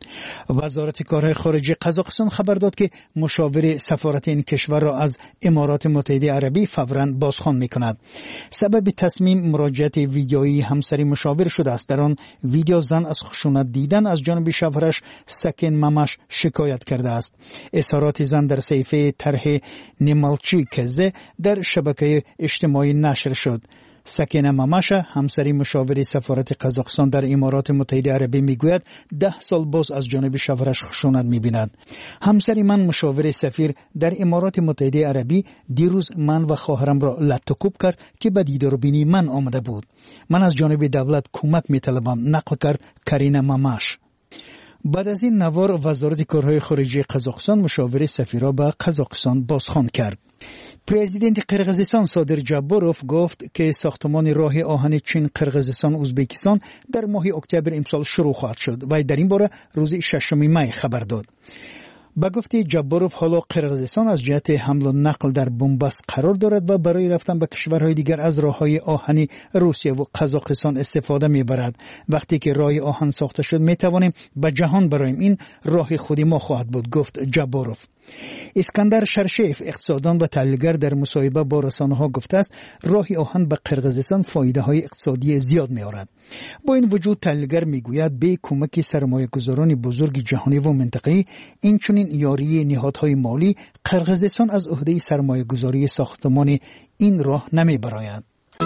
وزارت کارهای خارجه قزاقستان خبر داد که مشاور سفارت این کشور را از امارات متحده عربی فوراً بازخوان می‌کند. سبب تصمیم مراجعت ویدیویی همسری مشاور شده است. در آن ویدیو زن از خشونت دیدن از جانب شوهرش سکن ممش شکایت کرده است. اظهارات زن در صحیفه طرح نیمالچی کزه در شبکه اجتماعی نشر شد. سکینه مماشا همسری مشاور سفارت قزاقستان در امارات متحده عربی میگوید 10 سال باز از جانب شوهرش خشونت میبیند. همسری من مشاور سفیر در امارات متحده عربی دیروز من و خواهرم را لطوکوب کرد که به دیداربینی من آمده بود. من از جانب دولت کمک میطلبم، نقل کرد کرینه مماش. بعد از این نوار وزارت کارهای خارجه قزاقستان مشاور سفیر را به قزاقستان بازخوان کرد. پرزیدنت قرقیزستان صادر جباروف گفت که ساختمان راه آهن چین قرقیزستان ازبکستان در ماه اکتبر امسال شروع خواهد شد و در این باره روز 6 می خبر داد. با گفته جباروف حالا قرقیزستان از جهت حمل و نقل در بنبست قرار دارد و برای رفتن به کشورهای دیگر از راههای آهنی روسیه و قزاقستان استفاده میبرد. وقتی که راه آهن ساخته شد میتوانیم به جهان برایم، این راه خودی ما خواهد بود، گفت جباروف. اسکندر شرشیف اقتصاددان و تحلیلگر در مصاحبه با رسانه‌ها گفته است راه آهن به قرقیزستان فایده‌های اقتصادی زیاد می‌آورد. با این وجود تحلیلگر میگوید به کمک سرمایه‌گذاران بزرگ جهانی و منطقه‌ای اینچنین یاری نهادهای مالی قرقیزستان از عهده سرمایه‌گذاری ساختمان این راه نمی‌براید.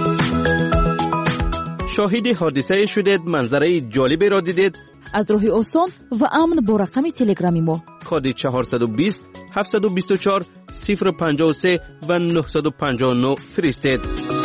شاهد حادثه شدید، منظره جالبی را دیدید؟ از راه آسان و امن با رقم تلگرامی ما کد 420 724 053 و 959 فرستید.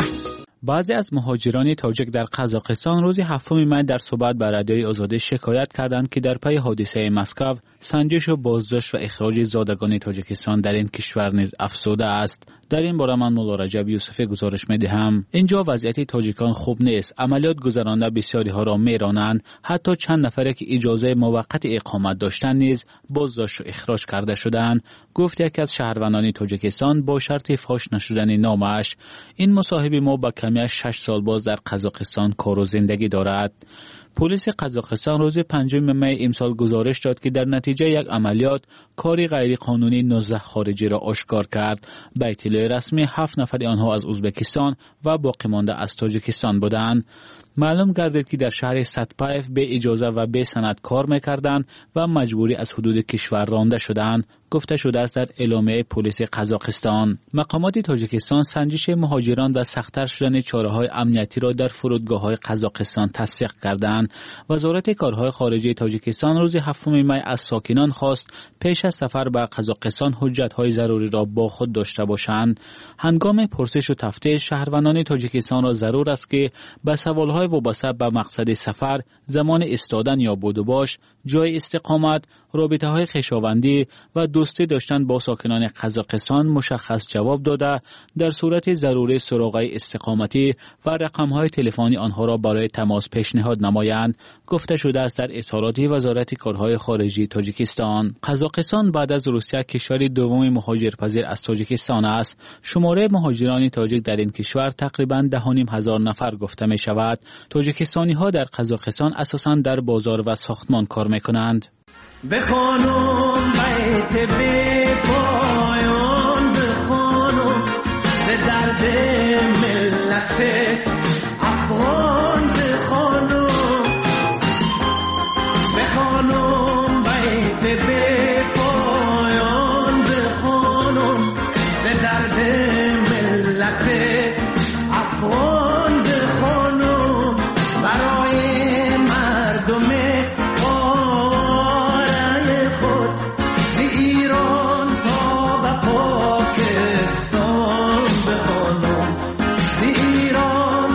بعضی از مهاجران تاجیک در قزاقستان روز 7 می در صحبت با رادیوی آزادی شکایت کردند که در پی حادثه مسکو سنجش و بازداشت و اخراج زادگان تاجیکستان در این کشور نیز افزوده است. در این باره من مولا رجب یوسفی گزارش می‌دهم. اینجا وضعیت تاجیکان خوب نیست. عملیات گذرانده بسیاری ها را میرانند. حتی چند نفری که اجازه موقت اقامت داشتند نیز بازداشت و اخراج کرده شدند، گفت یکی از شهروندان تاجیکستان با شرط فاش نشدن نامش. این مصاحبه ما با کمی از 6 سال باز در قزاقستان کار و زندگی دارد. پلیس قزاقستان روز 5 می امسال گزارش داد که در نتیجه یک عملیات کاری غیر قانونی 19 خارجی را آشکار کرد. به اطلاع رسمی 7 نفر آنها از ازبکستان و باقی مانده از تاجیکستان بودند. معلوم گردید که در شهر ستپایف به اجازه و به سند کار می‌کردند و مجبوری از حدود کشور رانده شدند، گفته شده است در اعلامیه پلیس قزاقستان. مقامات تاجیکستان سنجش مهاجران و سخت‌تر شدن چاره‌های امنیتی را در فرودگاه‌های قزاقستان تصدیق کردند. وزارت کارهای خارجه تاجیکستان روز 7 می از ساکنان خواست پیش از سفر به قزاقستان حجت‌های ضروری را با خود داشته باشند. هنگام پرسش و تفتیش شهروندان تاجیکستان را ضرور است که به سوال‌های وابسته به مقصد سفر، زمان ایستادن یا بود و باش، جای استقامت، رابطه‌های خویشاوندی و دوستی داشتن با ساکنان قزاقستان مشخص جواب داده در صورت ضروری سراغ استقامتی و رقم‌های تلفنی آنها را برای تماس پیشنهاد نمایند، گفته شده است در اظهارات وزارت کارهای خارجه تاجیکستان. قزاقستان بعد از روسیه کشور دوم مهاجرپذیر از تاجیکستان است. شماره مهاجران تاجیک در این کشور تقریباً 10,500 نفر گفته می شود. تاجیکستانی‌ها در قزاقستان اساساً در بازار و ساختمان کار می‌کنند. بخوانم بیت بی پایان، بخوانم به درد ملت افغان، بخوانم بیت بی پایان، بخوانم به درد ملت افغان، بخوانم برای مردم ایران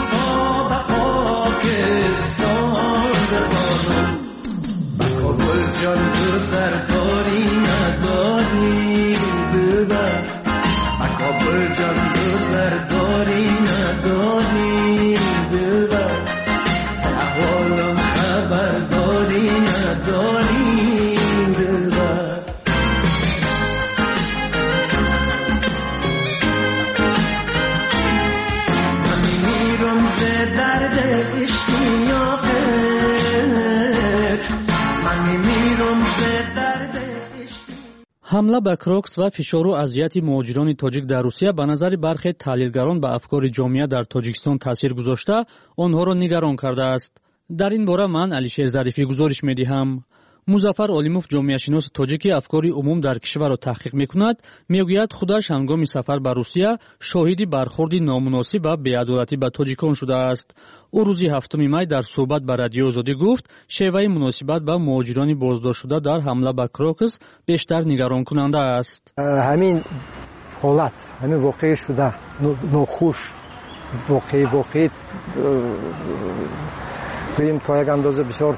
ҳамла ба крокс ва фишору азияти муҳоҷирони тоҷик дар русия ба назари бархе таҳлилгарон ба афкори ҷомеа дар тоҷикистон таъсир гузошта онҳоро нигарон кардааст. дар ин бора ман алишер зарифӣ гузориш медиҳам. музаффар олимов ҷомеашиноси тоҷики афкори умум дар кишварро таҳқиқ мекунад, мегӯяд худаш ҳангоми сафар ба русия шоҳиди бархурди номуносиб ва беадолатӣ ба тоҷикон шудааст. ӯ рӯзи 7 май дар суҳбат ба радиои озодӣ гуфт, шеваи муносибат ба муҳоҷирони боздоштшуда дар ҳамла ба крокс бештар нигаронкунанда аст. ҳамин ҳолат, ҳамин воқеъ шуда нохуш воқеъ гӯем то як андоза бисёр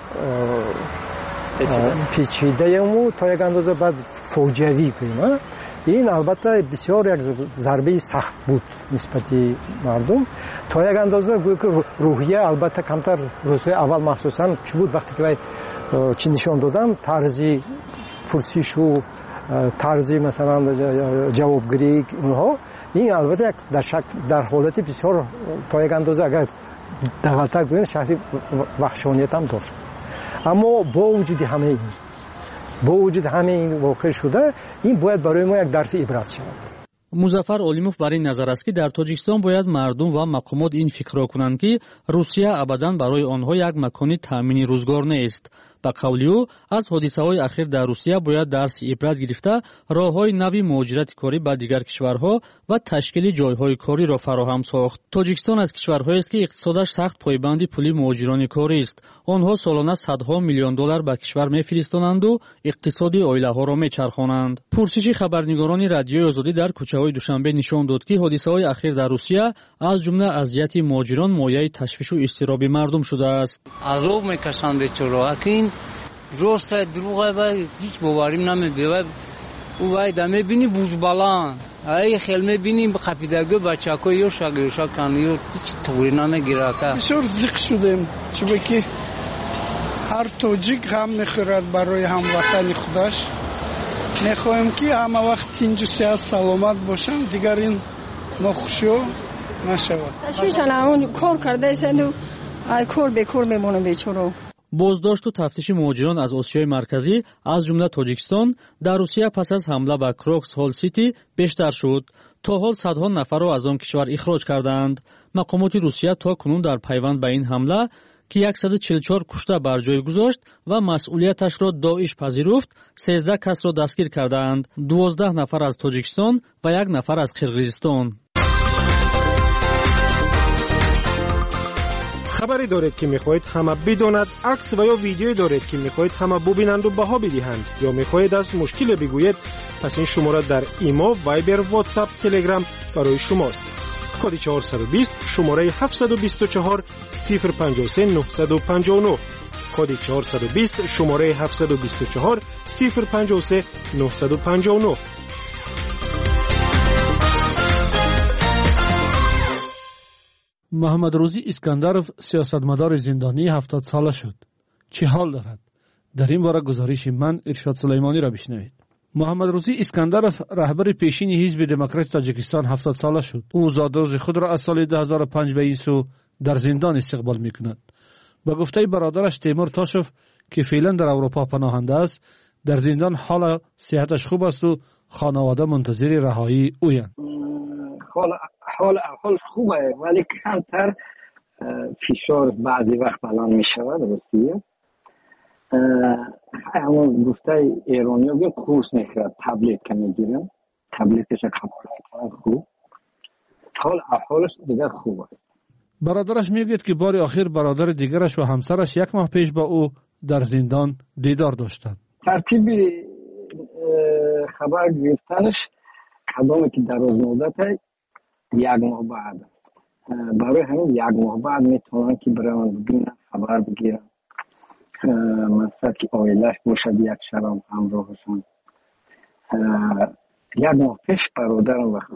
печидаему, то як андоза баъд фоҷиавӣ гӯем. ин албатта бисёр як зарбаи сахт буд нисбати мардум. То як андоза гӯё ки рӯҳия албатта камтар рӯзҳои аввал махсусан чӣ буд вақте ки вай чӣ нишон додам, тарзи пурсишу, тарзи масалан ҷавобгирӣ онҳо, ин албатта як дар ҳолати бисёр то як андоза агар давалтар гӯем шаҳри ваҳшоният ҳам дошт. аммо бо вуҷуди ҳамаи ин воқеъ шуда, ин бояд барои мо як дарси ибрат шавад. музаффар олимов бар ин назар аст ки дар тоҷикистон бояд мардум ва мақомот ин фикрро кунанд ки русия абадан барои онҳо як макони таъмини рӯзгор нест. ба қавли ӯ, аз ҳодисаҳои ахир дар русия бояд дарси ибрат гирифта роҳҳои нави муҳоҷирати корӣ ба дигар кишварҳо ва ташкили ҷойҳои кориро фароҳам сохт. тоҷикистон аз кишварҳоест ки иқтисодаш сахт пойбанди пули муҳоҷирони корист. онҳо солона садҳо миллион доллар ба кишвар мефиристонанду иқтисоди оилаҳоро мечархонанд. пурсиши хабарнигорони радиои озодӣ дар кӯчаҳои душанбе нишон дод ки ҳодисаҳои ахир дар русия аз ҷумла азияти муҳоҷирон мояи ташвишу изтироби мардум шудааст. азоб мекашанд бечора, акин рост дурӯғ вай ҳеҷ боварим намебевай. вай да мебини бузбаланд, ай хел мебини қапидагӣ бачако ё шагёшакан ё ҳеҷ таври намегирад. бисёр зиқ шудем, чунки ки ҳар тоҷик ғам мехӯрад барои ҳамватани худаш. мехоҳем ки ҳама вақт тинҷу сеҳат саломат бошанд, дигар ин нохушиё нашавад. ташвишан он кор кардаесанду ай кор бекор мемонам бечора. боздошту тафтиши муҳоҷирон аз осиёи марказӣ аз ҷумла тоҷикистон дар русия пас аз ҳамла ба крокс ҳол сити бештар шуд. то ҳол садҳо нафарро аз он кишвар ихроҷ кардаанд. мақомоти русия то кунун дар пайванд ба ин ҳамла ки 144 кушта бар ҷой гузошт ва масъулияташро доиш пазируфт, 13 касро дастгир кардаанд, 12 нафар аз тоҷикистон ва 1 нафар аз қирғизистон. خبری دارید که میخواهید همه بداند، عکس و یا ویدیویی دارید که میخواهید همه ببینند و بها بدهند، یا میخواهید از مشکل بگویید، پس این شماره در ایمو، وایبر، واتساپ، تلگرام برای شماست. کد 420 شماره 724 053 959. کد 420 شماره 724 053 959. محمدروزی اسکندرов سیاستمدار زندانی 70 ساله شد. چه حال دارد؟ در این باره گزارش من ارشاد سلیمانی را بشنوید. محمدروزی اسکندرов رهبر پیشین حزب دموکرات تاجیکستان 70 ساله شد. او زادروز خود را از سال 2005 به این سو در زندان استقبال می‌کند. با گفته برادرش تیمور تاشوف که فعلا در اروپا پناهنده است، در زندان حال صحتش خوب است و خانواده منتظر رهایی اویند. حالش خوبه ولی کمتر فشار بعضی وقت بلند می شود. روسیه همون گفته ایرانی ها بیم کورس میخواد، تبلیت که میگیرن، تبلیتش قبول میکنن. خوب حالش دیگر خوبه. برادرش میگوید که بار آخر برادر دیگرش و همسرش 1 ماه پیش با او در زندان دیدار داشتند. ترتیب خبر گرفتنش کدامی که دراز مدت 1 ماه بعد است. برای همین 1 ماه بعد میتونن که برای ببینن، خبر بگیرن. مقصد که آیلش باشد، یک شب همراهشان. 1 ماه پیش برادرم و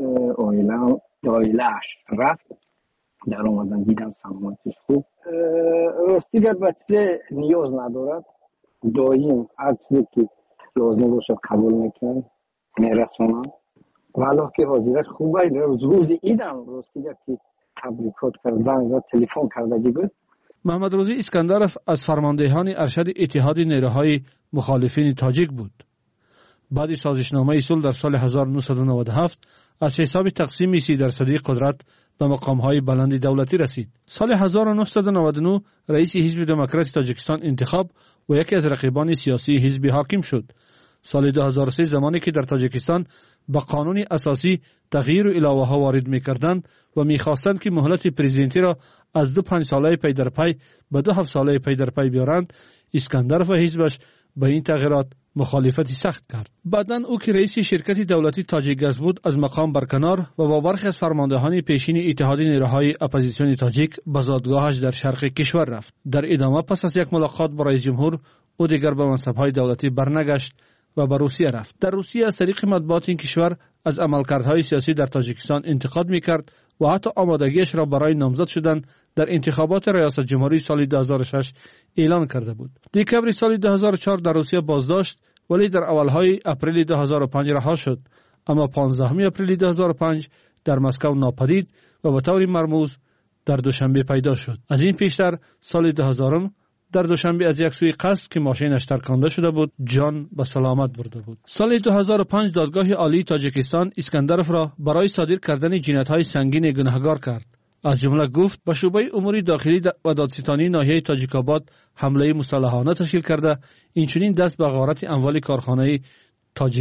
آیلش رفت، در آمدن دیدن سلامتش خوب. دیگر بچه نیاز ندارد، دایم هر چیزی که لازم باشد قبول میکنن، میرسونن. والا که حاضرش خوبه. روز ایدم دیگر که تبریکات کرد، زنگ و تلفن کردگی بود. محمدروزی اسکندرов از فرماندهان ارشد اتحاد نیروهای مخالفین تاجیک بود. بعد سازشنامه صلح در سال 1997 از حساب تقسیم 30% قدرت به مقام‌های بلند دولتی رسید. سال 1999 رئیس حزب دموکرات تاجیکستان انتخاب و یکی از رقیبان سیاسی حزب حاکم شد. سال 2003 زمانی که در تاجیکستان به قانون اساسی تغییر و علاوه ها وارد می‌کردند و می‌خواستند که مهلت پرزیدنتی را از 5 ساله پی در پی به 7 ساله پی در پی بیارند، اسکندرف و حزبش به این تغییرات مخالفتی سخت کرد. بعداً او که رئیس شرکت دولتی تاجیکگاز بود از مقام برکنار و با برخی از فرماندهان پیشین اتحاد نیروهای اپوزیسیون تاجیک به زادگاهش در شرق کشور رفت. در ادامه پس از یک ملاقات با رئیس جمهور او دیگر به منصب‌های دولتی برنگشت و به روسیه رفت. در روسیه از طریق مطبوعات این کشور از عملکردهای سیاسی در تاجیکستان انتقاد می‌کرد و حتی آمادگیش را برای نامزد شدن در انتخابات ریاست جمهوری سال 2006 اعلان کرده بود. دکبر سال 2004 در روسیه بازداشت ولی در اولهای اپریل 2005 رها شد، اما 15 اپریل 2005 در مسکو ناپدید و به طور مرموز در دوشنبه پیدا شد. از این پیشتر سال 2000 در دوشنبه از یک سوی قصد که ماشینش ترکانده شده بود جان به سلامت برده بود. سال 2005 دادگاه عالی تاجیکستان اسکندرف را برای صادر کردن جنایت‌های سنگین گناهکار کرد. از جمله گفت به شعبه امور داخلی و دادستانی ناحیه تاجیک‌آباد حمله مسلحانه تشکیل کرده، اینچنین دست به غارت اموال کارخانه تاجیک